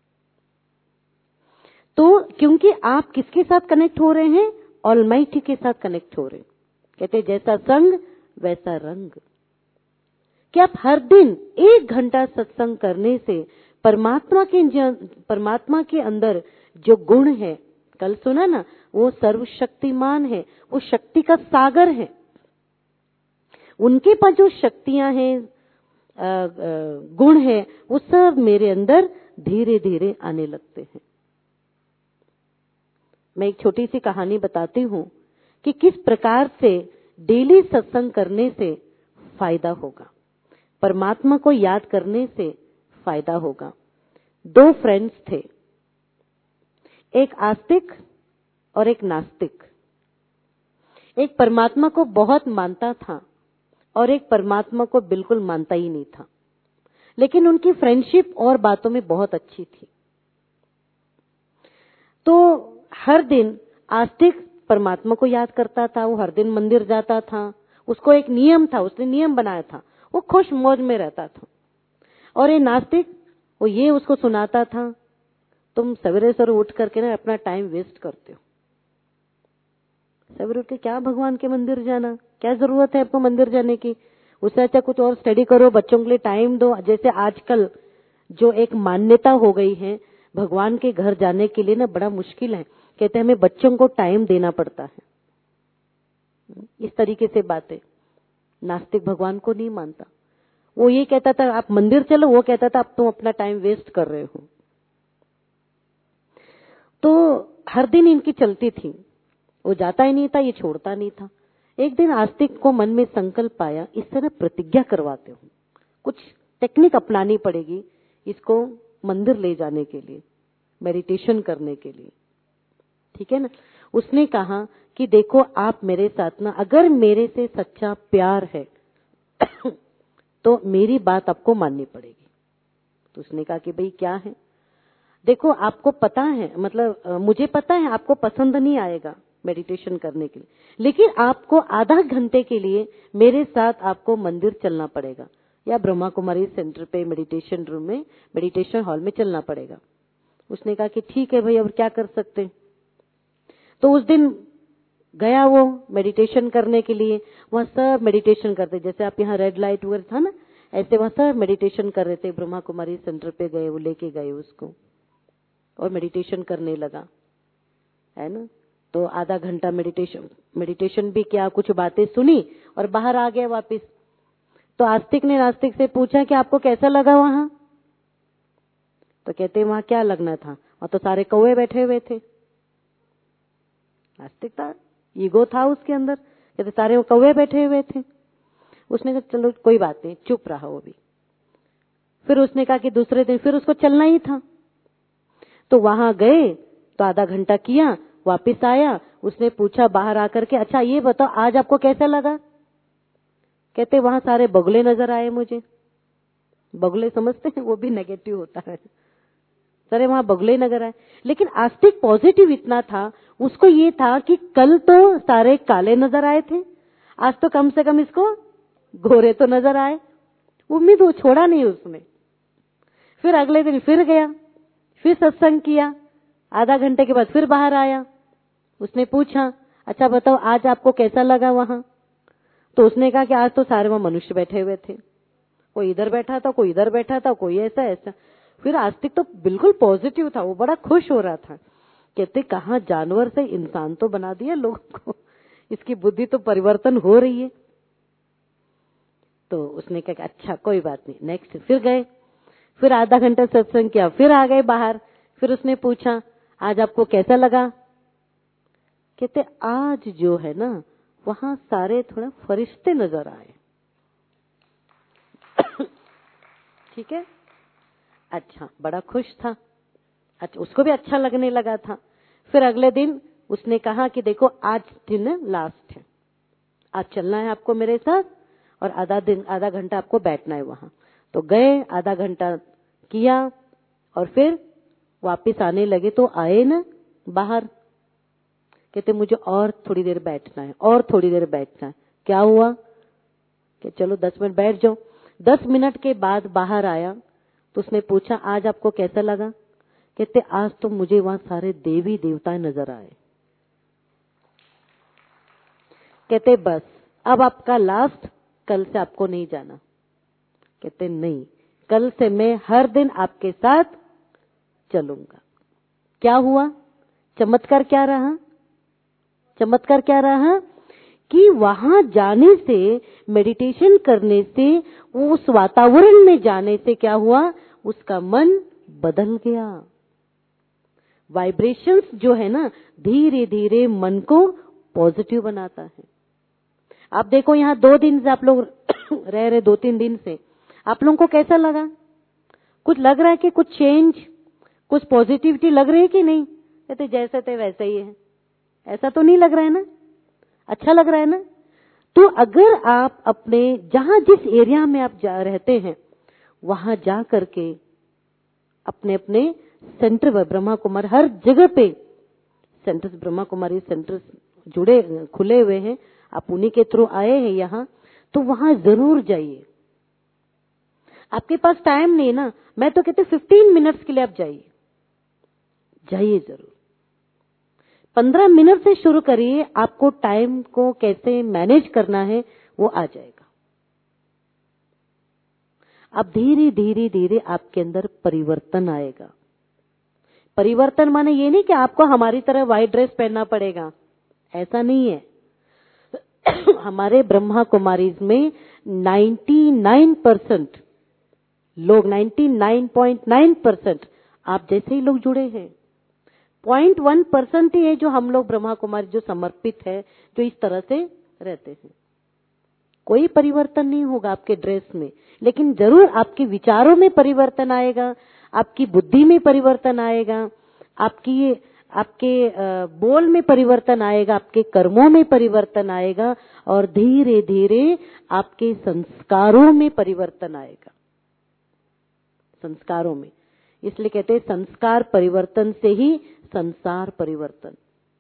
तो क्योंकि आप किसके साथ कनेक्ट हो रहे हैं? ऑलमाइटी के साथ कनेक्ट हो रहे हैं। कहते जैसा संग वैसा रंग, कि आप हर दिन 1 घंटा सत्संग करने से परमात्मा के अंदर जो गुण है, कल सुना ना, वो सर्वशक्तिमान है, वो शक्ति का सागर है। उनके पास जो शक्तियां हैं, गुण है, वो सब मेरे अंदर धीरे धीरे आने लगते हैं। मैं एक छोटी सी कहानी बताती हूँ कि किस प्रकार से डेली सत्संग करने से फायदा होगा, परमात्मा को याद करने से फायदा होगा। 2 फ्रेंड्स थे, एक आस्तिक और एक नास्तिक। एक परमात्मा को बहुत मानता था और एक परमात्मा को बिल्कुल मानता ही नहीं था, लेकिन उनकी फ्रेंडशिप और बातों में बहुत अच्छी थी। तो हर दिन आस्तिक परमात्मा को याद करता था, वो हर दिन मंदिर जाता था, उसको एक नियम था, उसने नियम बनाया था, वो खुश मौज में रहता था। और ये नास्तिक, वो ये उसको सुनाता था, तुम सवेरे सवेरे उठ करके ना अपना टाइम वेस्ट करते हो, सवेरे उठ के क्या भगवान के मंदिर जाना, क्या जरूरत है आपको मंदिर जाने की, उससे अच्छा कुछ और स्टडी करो, बच्चों के लिए टाइम दो। जैसे आजकल जो एक मान्यता हो गई है भगवान के घर जाने के लिए ना बड़ा मुश्किल है, कहते हैं हमें बच्चों को टाइम देना पड़ता है, इस तरीके से बातें। नास्तिक भगवान को नहीं मानता, वो ये कहता था आप मंदिर चलो, वो कहता था अब तुम अपना टाइम वेस्ट कर रहे हो। तो हर दिन इनकी चलती थी, वो जाता ही नहीं था, ये छोड़ता नहीं था। एक दिन आस्तिक को मन में संकल्प आया, इससे ना प्रतिज्ञा करवाते हूँ, कुछ टेक्निक अपनानी पड़ेगी इसको मंदिर ले जाने के लिए, मेडिटेशन करने के लिए, ठीक है ना। उसने कहा कि देखो आप मेरे साथ ना, अगर मेरे से सच्चा प्यार है तो मेरी बात आपको माननी पड़ेगी। तो उसने कहा कि भाई क्या है, देखो आपको पता है, मतलब मुझे पता है आपको पसंद नहीं आएगा मेडिटेशन करने के लिए, लेकिन आपको आधा घंटे के लिए मेरे साथ आपको मंदिर चलना पड़ेगा या ब्रह्मा कुमारी सेंटर पे मेडिटेशन रूम में, मेडिटेशन हॉल में चलना पड़ेगा। उसने कहा कि ठीक है भाई, अब क्या कर सकते हैं। तो उस दिन गया वो मेडिटेशन करने के लिए, वहां सब मेडिटेशन करते, जैसे आप यहाँ रेड लाइट वगैरह था ना, ऐसे वहां सब मेडिटेशन कर रहे थे। ब्रह्मा कुमारी सेंटर पे गए, वो लेके गए उसको और मेडिटेशन करने लगा, है ना। तो आधा घंटा मेडिटेशन भी किया, कुछ बातें सुनी और बाहर आ गया वापस। तो आस्तिक ने नास्तिक से पूछा कि आपको कैसा लगा वहां। तो कहते वहां क्या लगना था, वहां तो सारे कौवे बैठे हुए थे। नास्तिक था, ईगो था उसके अंदर, कहते सारे कौवे बैठे हुए थे। उसने कहा चलो कोई बात नहीं, चुप रहा वो भी। फिर उसने कहा कि दूसरे दिन फिर उसको चलना ही था, तो वहां गए, तो आधा घंटा किया, वापस आया। उसने पूछा बाहर आकर के, अच्छा ये बताओ आज आपको कैसा लगा। कहते वहां सारे बगुले नजर आए मुझे। बगुले समझते हैं, वो भी नेगेटिव होता है, सारे वहां बगुले नजर आए। लेकिन आस्तिक पॉजिटिव इतना था, उसको ये था कि कल तो सारे काले नजर आए थे, आज तो कम से कम इसको गोरे तो नजर आए। उम्मीद वो छोड़ा नहीं उसने। फिर अगले दिन फिर गया, फिर सत्संग किया, आधा घंटे के बाद फिर बाहर आया। उसने पूछा अच्छा बताओ आज आपको कैसा लगा वहां। तो उसने कहा कि आज तो सारे वहां मनुष्य बैठे हुए थे, कोई इधर बैठा था, कोई इधर बैठा था, कोई ऐसा ऐसा। फिर आस्तिक तो बिल्कुल पॉजिटिव था, वो बड़ा खुश हो रहा था। कहते कहां जानवर से इंसान तो बना दिया लोगों को, इसकी बुद्धि तो परिवर्तन हो रही है। तो उसने कहा अच्छा कोई बात नहीं, नेक्स्ट फिर गए, फिर आधा घंटा सत्संग किया, फिर आ गए बाहर। फिर उसने पूछा आज आपको कैसा लगा। कहते आज जो है ना वहां सारे थोड़ा फरिश्ते नजर आए। ठीक है, अच्छा बड़ा खुश था, अच्छा उसको भी अच्छा लगने लगा था। फिर अगले दिन उसने कहा कि देखो आज दिन लास्ट है, आज चलना है आपको मेरे साथ और आधा घंटा आपको बैठना है वहां। तो गए, आधा घंटा किया और फिर वापस आने लगे। तो आए ना बाहर, कहते मुझे और थोड़ी देर बैठना है, और थोड़ी देर बैठना है। क्या हुआ कि चलो 10 मिनट बैठ जाओ। 10 मिनट के बाद बाहर आया तो उसने पूछा आज आपको कैसा लगा। कहते आज तो मुझे वहां सारे देवी देवता नजर आए। कहते बस अब आपका लास्ट, कल से आपको नहीं जाना। कहते नहीं, कल से मैं हर दिन आपके साथ चलूंगा। क्या हुआ, चमत्कार क्या रहा, चमत्कार क्या रहा कि वहां जाने से, मेडिटेशन करने से, उस वातावरण में जाने से क्या हुआ, उसका मन बदल गया। वाइब्रेशंस जो है ना धीरे धीरे मन को पॉजिटिव बनाता है। आप देखो यहाँ 2 दिन से आप लोग रह रहे, 2-3 दिन से आप लोगों को कैसा लगा? कुछ लग रहा है कि कुछ चेंज, कुछ पॉजिटिविटी लग रही है कि नहीं? कहते जैसे थे वैसे ही है, ऐसा तो नहीं लग रहा है ना? अच्छा लग रहा है ना? तो अगर आप अपने जहां जिस एरिया में आप रहते हैं वहां जा करके अपने अपने सेंटर ब्रह्मा कुमारी, हर जगह पे सेंटर्स, ब्रह्मा कुमारी सेंटर्स जुड़े खुले हुए हैं, आप उन्हीं के थ्रू आए हैं यहाँ, तो वहां जरूर जाइए। आपके पास टाइम नहीं ना, मैं तो कहते 15 मिनट्स के लिए आप जाइए, जाइए जरूर। 15 मिनट से शुरू करिए, आपको टाइम को कैसे मैनेज करना है वो आ जाएगा। अब धीरे धीरे धीरे आपके अंदर परिवर्तन आएगा। परिवर्तन माने ये नहीं कि आपको हमारी तरह व्हाइट ड्रेस पहनना पड़ेगा, ऐसा नहीं है। हमारे ब्रह्मा कुमारीज में 99% लोग, 99.9% आप जैसे ही लोग जुड़े हैं। 0.1% ही है जो हम लोग ब्रह्मा कुमारी जो समर्पित है, जो इस तरह से रहते हैं। कोई परिवर्तन नहीं होगा आपके ड्रेस में, लेकिन जरूर आपके विचारों में परिवर्तन आएगा, आपकी बुद्धि में परिवर्तन आएगा, आपके बोल में परिवर्तन आएगा, आपके कर्मों में परिवर्तन आएगा, और धीरे धीरे आपके संस्कारों में परिवर्तन आएगा। संस्कारों में, इसलिए कहते हैं संस्कार परिवर्तन से ही संसार परिवर्तन।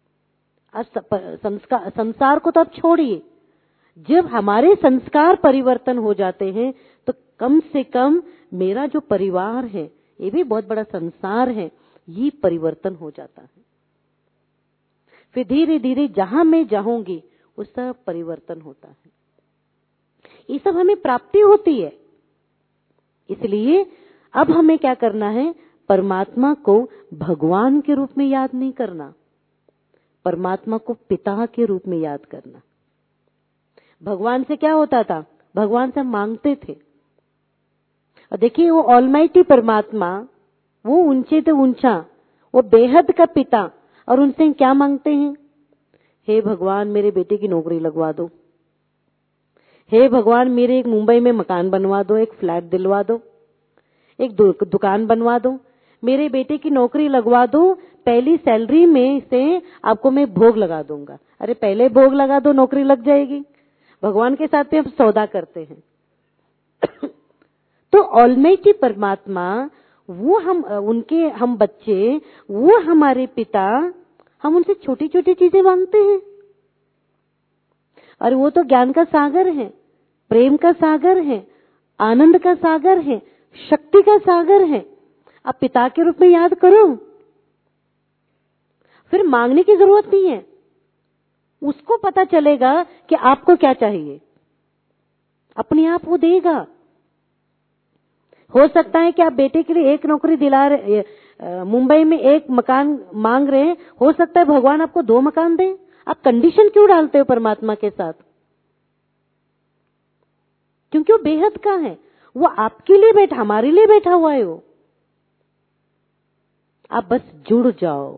संसार को तो आप छोड़िए, जब हमारे संस्कार परिवर्तन हो जाते हैं तो कम से कम मेरा जो परिवार है, ये भी बहुत बड़ा संसार है, ये परिवर्तन हो जाता है। फिर धीरे धीरे जहां मैं जाऊंगी उसका परिवर्तन होता है। ये सब हमें प्राप्ति होती है। इसलिए अब हमें क्या करना है? परमात्मा को भगवान के रूप में याद नहीं करना, परमात्मा को पिता के रूप में याद करना। भगवान से क्या होता था? भगवान से मांगते थे, और देखिए वो ऑलमाइटी परमात्मा, वो ऊंचे से ऊंचा, वो बेहद का पिता, और उनसे क्या मांगते हैं? हे भगवान मेरे बेटे की नौकरी लगवा दो, हे भगवान मेरे एक मुंबई में मकान बनवा दो, एक फ्लैट दिलवा दो, एक दुकान बनवा दो, मेरे बेटे की नौकरी लगवा दो, पहली सैलरी में से आपको मैं भोग लगा दूंगा। अरे पहले भोग लगा दो, नौकरी लग जाएगी। भगवान के साथ भी हम सौदा करते हैं। तो ऑलमाइटी परमात्मा, वो हम बच्चे, वो हमारे पिता, हम उनसे छोटी छोटी चीजें मांगते हैं, और वो तो ज्ञान का सागर है, प्रेम का सागर है, आनंद का सागर है, शक्ति का सागर है। आप पिता के रूप में याद करो, फिर मांगने की जरूरत नहीं है। उसको पता चलेगा कि आपको क्या चाहिए, अपने आप वो देगा। हो सकता है कि आप बेटे के लिए एक नौकरी दिला रहे, मुंबई में एक मकान मांग रहे हैं, हो सकता है भगवान आपको 2 मकान दे। आप कंडीशन क्यों डालते हो परमात्मा के साथ? क्योंकि वो बेहद का है, वो आपके लिए बैठा, हमारे लिए बैठा हुआ है वो। आप बस जुड़ जाओ।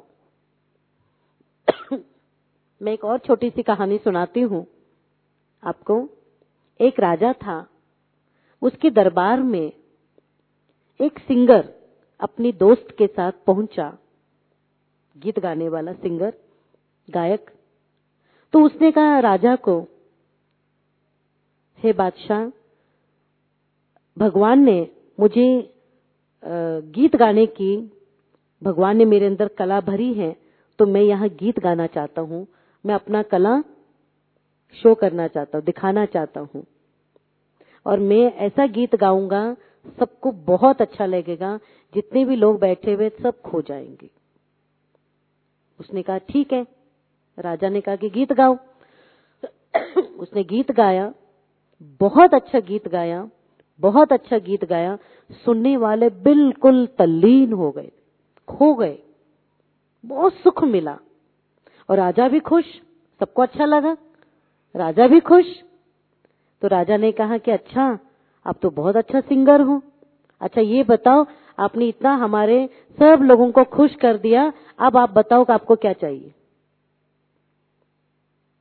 मैं एक और छोटी सी कहानी सुनाती हूं आपको। एक राजा था, उसके दरबार में एक सिंगर अपनी दोस्त के साथ पहुंचा, गीत गाने वाला सिंगर, गायक। तो उसने कहा राजा को, हे बादशाह, भगवान ने मुझे गीत गाने की, भगवान ने मेरे अंदर कला भरी है, तो मैं यहाँ गीत गाना चाहता हूं, मैं अपना कला शो करना चाहता हूं, दिखाना चाहता हूं, और मैं ऐसा गीत गाऊंगा सबको बहुत अच्छा लगेगा, जितने भी लोग बैठे हुए सब खो जाएंगे। उसने कहा ठीक है। राजा ने कहा कि गीत गाओ। उसने गीत गाया, बहुत अच्छा गीत गाया, बहुत अच्छा गीत गाया। सुनने वाले बिल्कुल तल्लीन हो गए, खो गए, बहुत सुख मिला, और राजा भी खुश, सबको अच्छा लगा, राजा भी खुश। तो राजा ने कहा कि अच्छा, आप तो बहुत अच्छा सिंगर हो, अच्छा ये बताओ, आपने इतना हमारे सब लोगों को खुश कर दिया, अब आप बताओ कि आपको क्या चाहिए।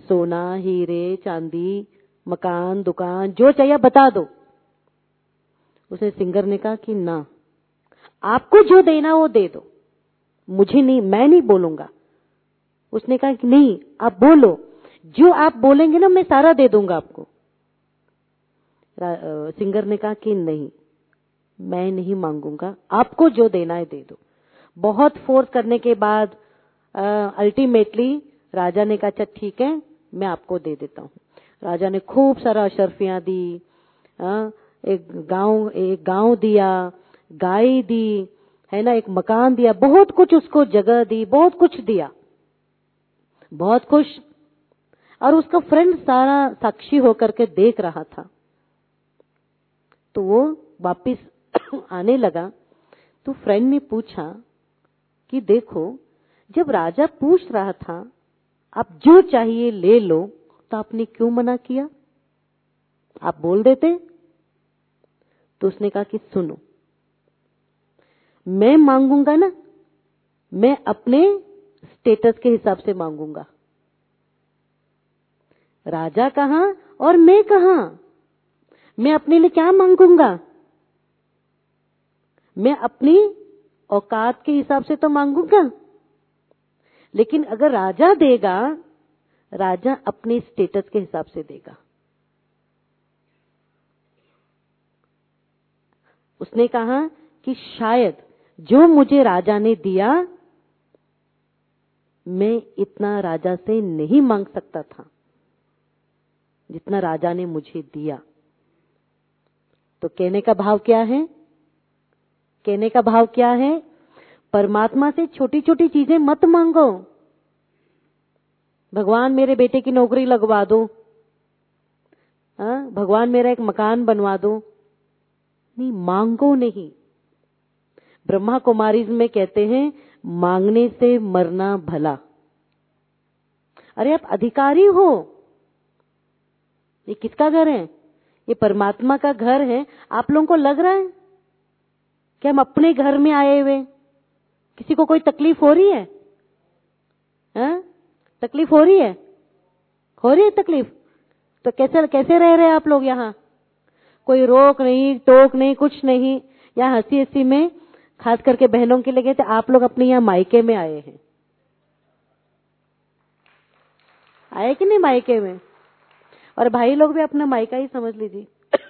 सोना, हीरे, चांदी, मकान, दुकान, जो चाहिए बता दो। उसने सिंगर ने कहा कि ना, आपको जो देना वो दे दो, मुझे नहीं, मैं नहीं बोलूंगा। उसने कहा कि नहीं, आप बोलो, जो आप बोलेंगे ना मैं सारा दे दूंगा आपको। सिंगर ने कहा कि नहीं, मैं नहीं मांगूंगा, आपको जो देना है दे दो। बहुत फोर्स करने के बाद अल्टीमेटली राजा ने कहा अच्छा ठीक है, मैं आपको दे देता हूँ। राजा ने खूब सारा अशर्फियां दी, एक गांव दिया, गाय दी, है ना, एक मकान दिया, बहुत कुछ उसको जगह दी, बहुत कुछ दिया, बहुत खुश। और उसका फ्रेंड सारा साक्षी होकर के देख रहा था। तो वो वापिस आने लगा तो फ्रेंड ने पूछा कि देखो, जब राजा पूछ रहा था आप जो चाहिए ले लो, तो आपने क्यों मना किया, आप बोल देते। तो उसने कहा कि सुनो, मैं मांगूंगा ना, मैं अपने स्टेटस के हिसाब से मांगूंगा। राजा कहां और मैं कहां, मैं अपने लिए क्या मांगूंगा, मैं अपनी औकात के हिसाब से तो मांगूंगा। लेकिन अगर राजा देगा, राजा अपने स्टेटस के हिसाब से देगा। उसने कहा कि शायद जो मुझे राजा ने दिया, मैं इतना राजा से नहीं मांग सकता था जितना राजा ने मुझे दिया। तो कहने का भाव क्या है, कहने का भाव क्या है, परमात्मा से छोटी छोटी चीजें मत मांगो। भगवान मेरे बेटे की नौकरी लगवा दो, भगवान मेरा एक मकान बनवा दो, नहीं, मांगो नहीं। ब्रह्मा कुमारीज में कहते हैं मांगने से मरना भला। अरे आप अधिकारी हो, ये किसका घर है, ये परमात्मा का घर है। आप लोगों को लग रहा है कि हम अपने घर में आए हुए, किसी को कोई तकलीफ हो रही है, तकलीफ हो रही है, हो रही है तकलीफ, तो कैसे कैसे रह रहे हैं आप लोग यहाँ, कोई रोक नहीं टोक नहीं कुछ नहीं। यहाँ हंसी हंसी में, खास करके बहनों के लिए कहते आप लोग अपने यहाँ मायके में आए हैं, आए कि नहीं मायके में, और भाई लोग भी अपना मायका ही समझ लीजिए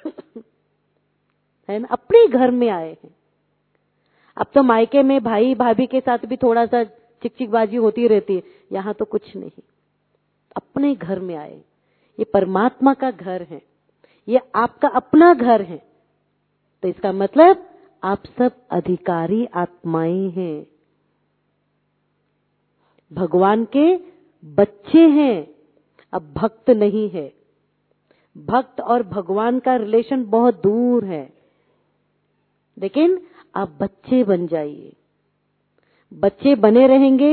है ना, अपने घर में आए हैं। अब तो मायके में भाई भाभी के साथ भी थोड़ा सा चिकचिकबाजी होती रहती है, यहाँ तो कुछ नहीं, अपने घर में आए। ये परमात्मा का घर है, ये आपका अपना घर है। तो इसका मतलब आप सब अधिकारी आत्माएं हैं, भगवान के बच्चे हैं, अब भक्त नहीं है। भक्त और भगवान का रिलेशन बहुत दूर है, लेकिन आप बच्चे बन जाइए। बच्चे बने रहेंगे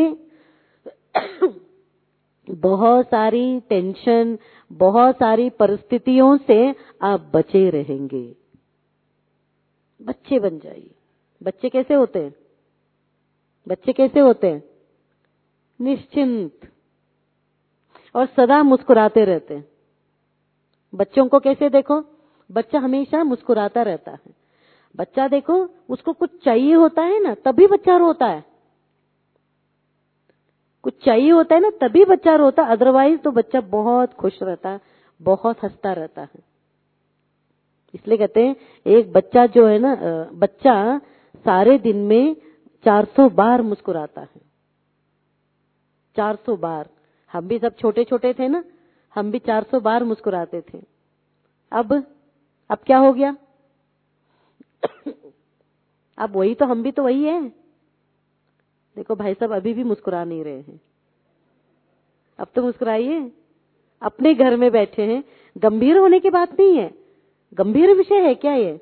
बहुत सारी टेंशन, बहुत सारी परिस्थितियों से आप बचे रहेंगे। बच्चे बन जाइए। बच्चे कैसे होते हैं, बच्चे कैसे होते हैं, निश्चिंत और सदा मुस्कुराते रहते हैं। बच्चों को कैसे देखो, बच्चा हमेशा मुस्कुराता रहता है। बच्चा देखो, उसको कुछ चाहिए होता है ना तभी बच्चा रोता है, कुछ चाहिए होता है ना तभी बच्चा रोता, अदरवाइज तो बच्चा बहुत खुश रहता है, बहुत हंसता रहता है। इसलिए कहते हैं एक बच्चा जो है ना, बच्चा सारे दिन में 400 बार मुस्कुराता है, 400 बार। हम भी सब छोटे छोटे थे ना, हम भी 400 बार मुस्कुराते थे। अब क्या हो गया अब वही तो, हम भी तो वही है। देखो भाई साहब अभी भी मुस्कुरा नहीं रहे हैं, अब तो मुस्कुराइए। अपने घर में बैठे हैं, गंभीर होने की बात नहीं है, गंभीर विषय है क्या ये,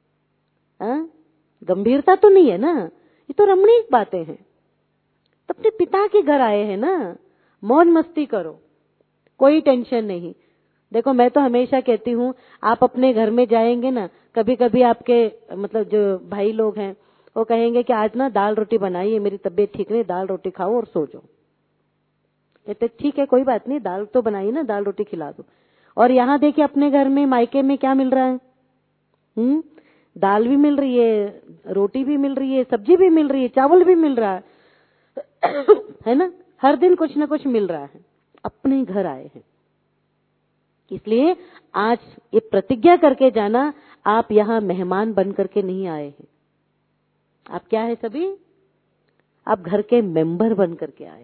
गंभीरता तो नहीं है ना, ये तो रमणीक बातें हैं। तो अपने पिता के घर आए हैं ना, मौज मस्ती करो, कोई टेंशन नहीं। देखो मैं तो हमेशा कहती हूँ, आप अपने घर में जाएंगे ना, कभी कभी आपके मतलब जो भाई लोग हैं वो कहेंगे कि आज ना दाल रोटी बनाइए, मेरी तबीयत ठीक नहीं, दाल रोटी खाओ और सो जाओ। ये तो ठीक है, कोई बात नहीं, दाल तो बनाई ना, दाल रोटी खिला दो। और यहाँ देखिए अपने घर में मायके में क्या मिल रहा है, दाल भी मिल रही है, रोटी भी मिल रही है, सब्जी भी मिल रही है, चावल भी मिल रहा है ना, हर दिन कुछ ना कुछ मिल रहा है। अपने घर आए हैं, इसलिए आज ये प्रतिज्ञा करके जाना, आप यहाँ मेहमान बन करके नहीं आए हैं। आप क्या है सभी, आप घर के मेंबर बन करके आए हैं,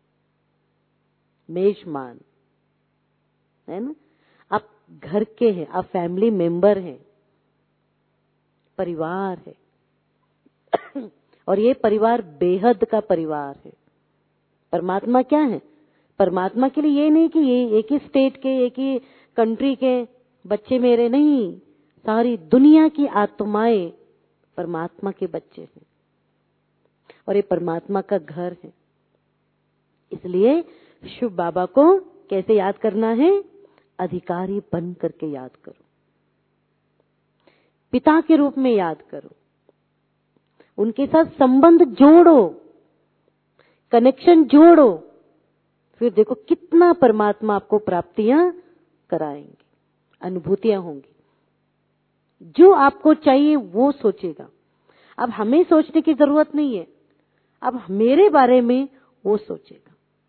मेजमान है ना, आप घर के हैं, आप फैमिली मेंबर हैं, परिवार है। और ये परिवार बेहद का परिवार है। परमात्मा क्या है, परमात्मा के लिए ये नहीं कि ये एक ही स्टेट के, एक ही कंट्री के बच्चे मेरे, नहीं, सारी दुनिया की आत्माएं परमात्मा के बच्चे हैं और ये परमात्मा का घर है। इसलिए शिव बाबा को कैसे याद करना है, अधिकारी बन करके याद करो, पिता के रूप में याद करो, उनके साथ संबंध जोड़ो, कनेक्शन जोड़ो, फिर देखो कितना परमात्मा आपको प्राप्तियां कराएंगे, अनुभूतियां होंगी। जो आपको चाहिए वो सोचेगा। अब हमें सोचने की जरूरत नहीं है, अब मेरे बारे में वो सोचेगा।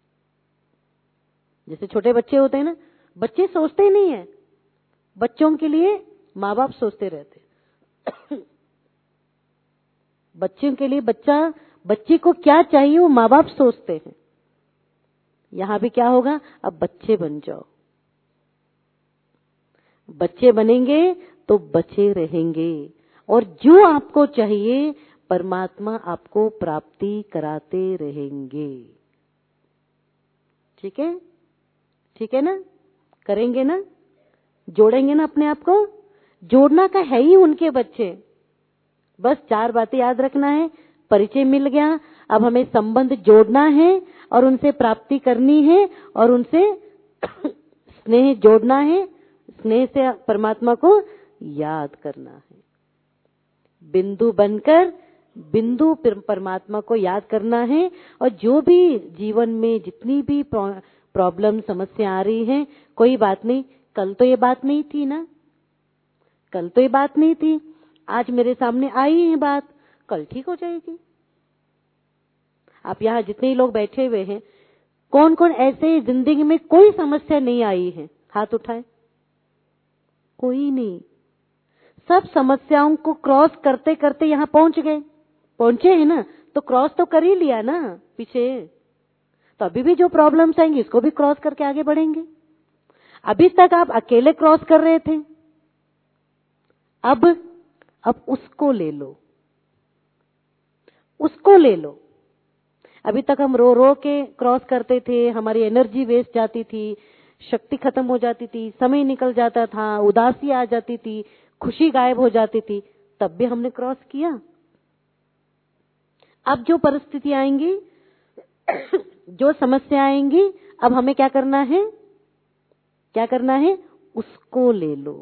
जैसे छोटे बच्चे होते हैं ना, बच्चे सोचते ही नहीं है, बच्चों के लिए माँ बाप सोचते रहते हैं। बच्चों के लिए बच्चे को क्या चाहिए वो माँ बाप सोचते हैं। यहां भी क्या होगा, अब बच्चे बन जाओ, बच्चे बनेंगे तो बचे रहेंगे, और जो आपको चाहिए परमात्मा आपको प्राप्ति कराते रहेंगे। ठीक है, ठीक है ना, करेंगे ना, जोड़ेंगे ना अपने आप को। जोड़ना का है ही उनके बच्चे, बस 4 बातें याद रखना है। परिचय मिल गया, अब हमें संबंध जोड़ना है और उनसे प्राप्ति करनी है और उनसे स्नेह जोड़ना है, स्नेह से परमात्मा को याद करना है। बिंदु बनकर बिंदु परमात्मा को याद करना है। और जो भी जीवन में जितनी भी प्रॉब्लम समस्या आ रही है, कोई बात नहीं, कल तो ये बात नहीं थी ना, कल तो ये बात नहीं थी, आज मेरे सामने आई है बात, कल ठीक हो जाएगी। आप यहाँ जितने लोग बैठे हुए हैं, कौन कौन ऐसे जिंदगी में कोई समस्या नहीं आई है, हाथ उठाए। कोई नहीं, सब समस्याओं को क्रॉस करते करते यहाँ पहुंचे हैं ना, तो क्रॉस तो कर ही लिया ना पीछे, तो अभी भी जो प्रॉब्लम्स आएंगी इसको भी क्रॉस करके आगे बढ़ेंगे। अभी तक आप अकेले क्रॉस कर रहे थे, अब उसको ले लो, उसको ले लो। अभी तक हम रो रो के क्रॉस करते थे, हमारी एनर्जी वेस्ट जाती थी, शक्ति खत्म हो जाती थी, समय निकल जाता था, उदासी आ जाती थी, खुशी गायब हो जाती थी, तब भी हमने क्रॉस किया। अब जो परिस्थिति आएंगी, जो समस्या आएंगी, अब हमें क्या करना है, क्या करना है, उसको ले लो,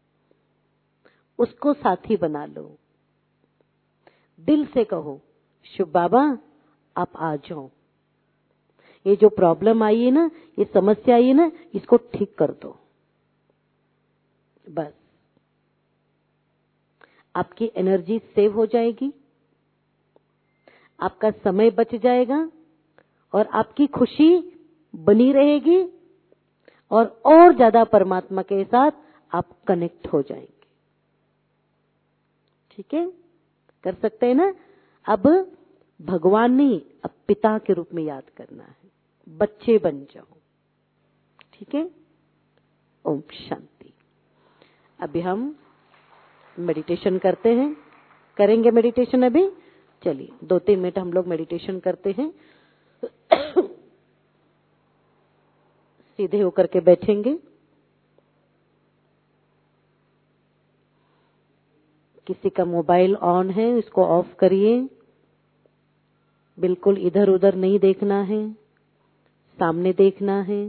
उसको साथी बना लो। दिल से कहो, शिव बाबा आप आ जाओ, ये जो प्रॉब्लम आई है ना, ये समस्या आई है ना, इसको ठीक कर दो। बस आपकी एनर्जी सेव हो जाएगी, आपका समय बच जाएगा और आपकी खुशी बनी रहेगी और ज्यादा परमात्मा के साथ आप कनेक्ट हो जाएंगे। ठीक है, कर सकते हैं ना। अब भगवान नहीं, अब पिता के रूप में याद करना है, बच्चे बन जाओ। ठीक है, ओम शांति। अभी हम मेडिटेशन करते हैं, करेंगे मेडिटेशन अभी। चलिए 2-3 मिनट हम लोग मेडिटेशन करते हैं। सीधे होकर के बैठेंगे, किसी का मोबाइल ऑन है इसको ऑफ करिए, बिल्कुल इधर उधर नहीं देखना है, सामने देखना है।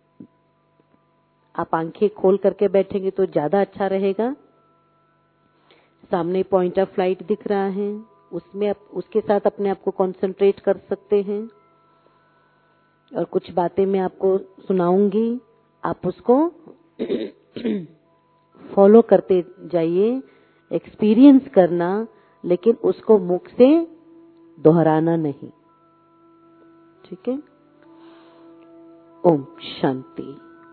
आप आंखें खोल करके बैठेंगे तो ज्यादा अच्छा रहेगा। सामने पॉइंट ऑफ लाइट दिख रहा है, उसमें उसके साथ अपने आप को कंसंट्रेट कर सकते हैं। और कुछ बातें मैं आपको सुनाऊंगी, आप उसको फॉलो करते जाइए, एक्सपीरियंस करना, लेकिन उसको मुख से दोहराना नहीं। ठीक है? ओम शांति।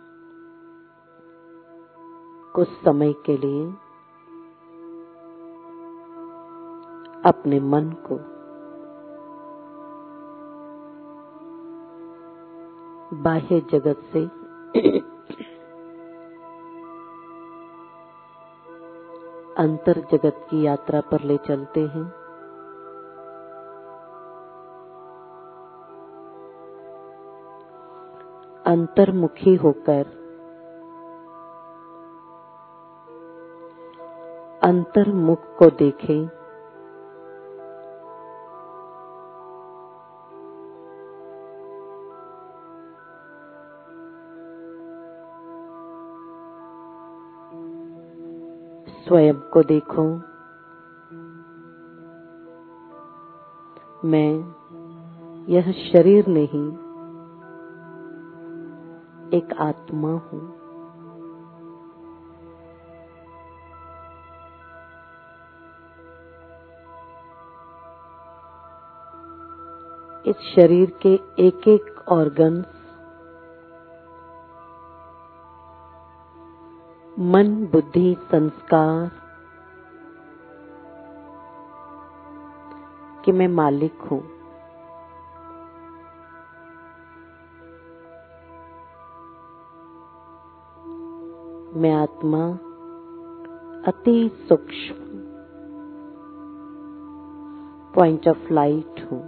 कुछ समय के लिए अपने मन को बाह्य जगत से अंतर जगत की यात्रा पर ले चलते हैं। अंतर्मुखी होकर अंतर्मुख को देखें। स्वयं को देखो। मैं यह शरीर नहीं, एक आत्मा हूँ। इस शरीर के एक एक ऑर्गन मन, बुद्धि, संस्कार कि मैं मालिक हूँ। मैं आत्मा अति सूक्ष्म पॉइंट ऑफ लाइट हूँ।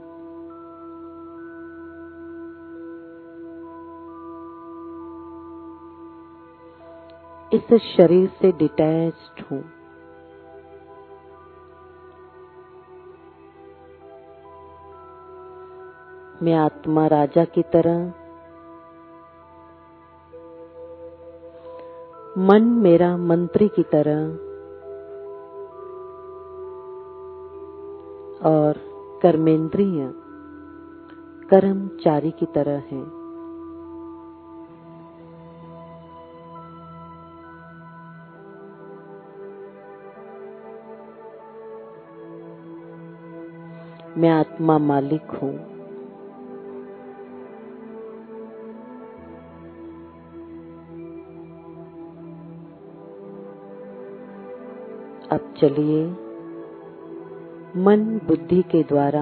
इस शरीर से डिटैच्ड हूँ। मैं आत्मा राजा की तरह, मन मेरा मंत्री की तरह और कर्मेंद्रिय कर्मचारी की तरह है। मैं आत्मा मालिक हूँ। अब चलिए मन बुद्धि के द्वारा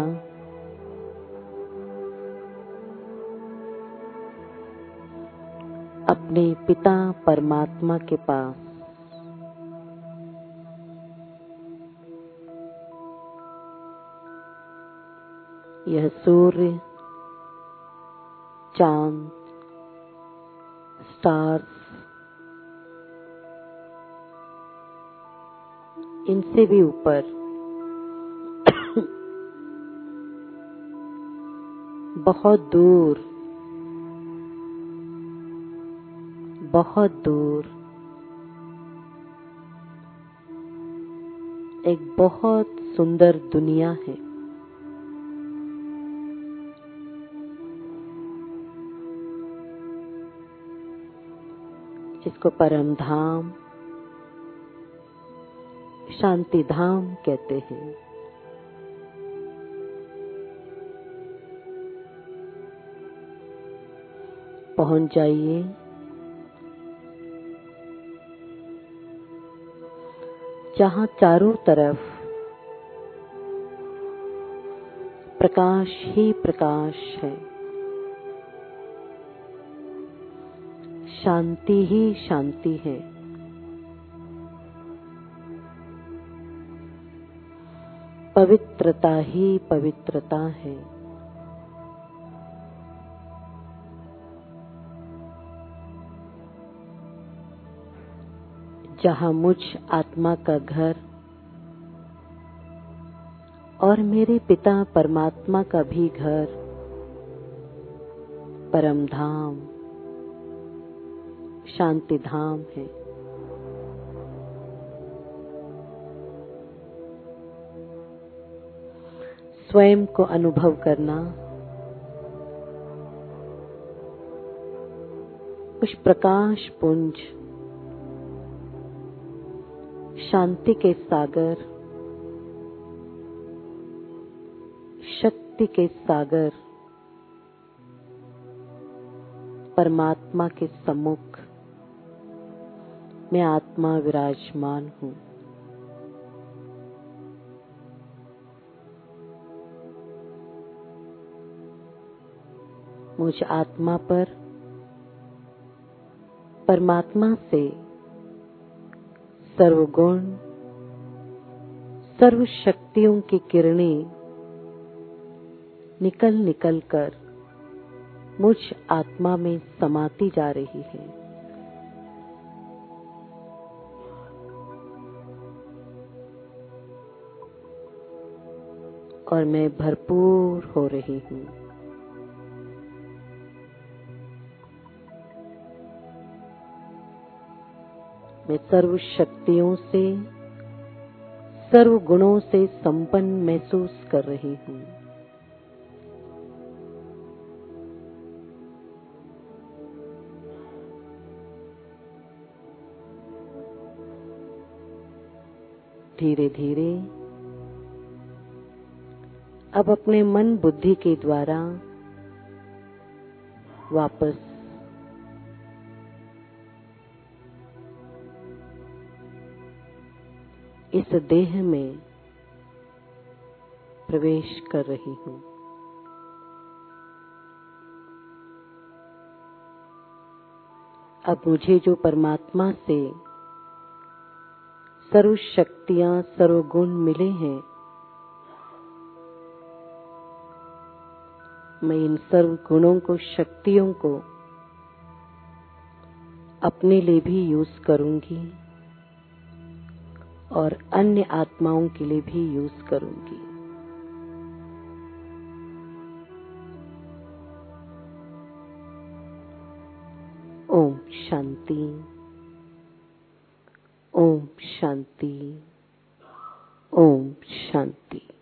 अपने पिता परमात्मा के पास यह सूर्य, चांद, स्टार्स, इनसे भी ऊपर बहुत दूर, बहुत दूर एक बहुत सुंदर दुनिया है। जिसको परम धाम, शांति धाम कहते हैं। पहुंच जाइए। जहां चारों तरफ प्रकाश ही प्रकाश है, शांति ही शांति है। पवित्रता ही पवित्रता है। जहाँ मुझ आत्मा का घर और मेरे पिता परमात्मा का भी घर परम धाम, शांति धाम है। स्वयं को अनुभव करना उस प्रकाश पुंज, शांति के सागर, शक्ति के सागर, परमात्मा के सम्मुख मैं आत्मा विराजमान हूँ। मुझ आत्मा पर परमात्मा से सर्वगुण, सर्व शक्तियों की किरणें निकल निकल कर मुझ आत्मा में समाती जा रही है। और मैं भरपूर हो रही हूँ। मैं सर्व शक्तियों से, सर्व गुणों से संपन्न महसूस कर रही हूँ। धीरे धीरे अब अपने मन बुद्धि के द्वारा वापस इस देह में प्रवेश कर रही हूँ। अब मुझे जो परमात्मा से सर्व शक्तियां, सर्व गुण मिले हैं, मैं इन सर्व गुणों को, शक्तियों को अपने लिए भी यूज करूंगी और अन्य आत्माओं के लिए भी यूज करूंगी। ओम शांति, ओम शांति, ओम शांति।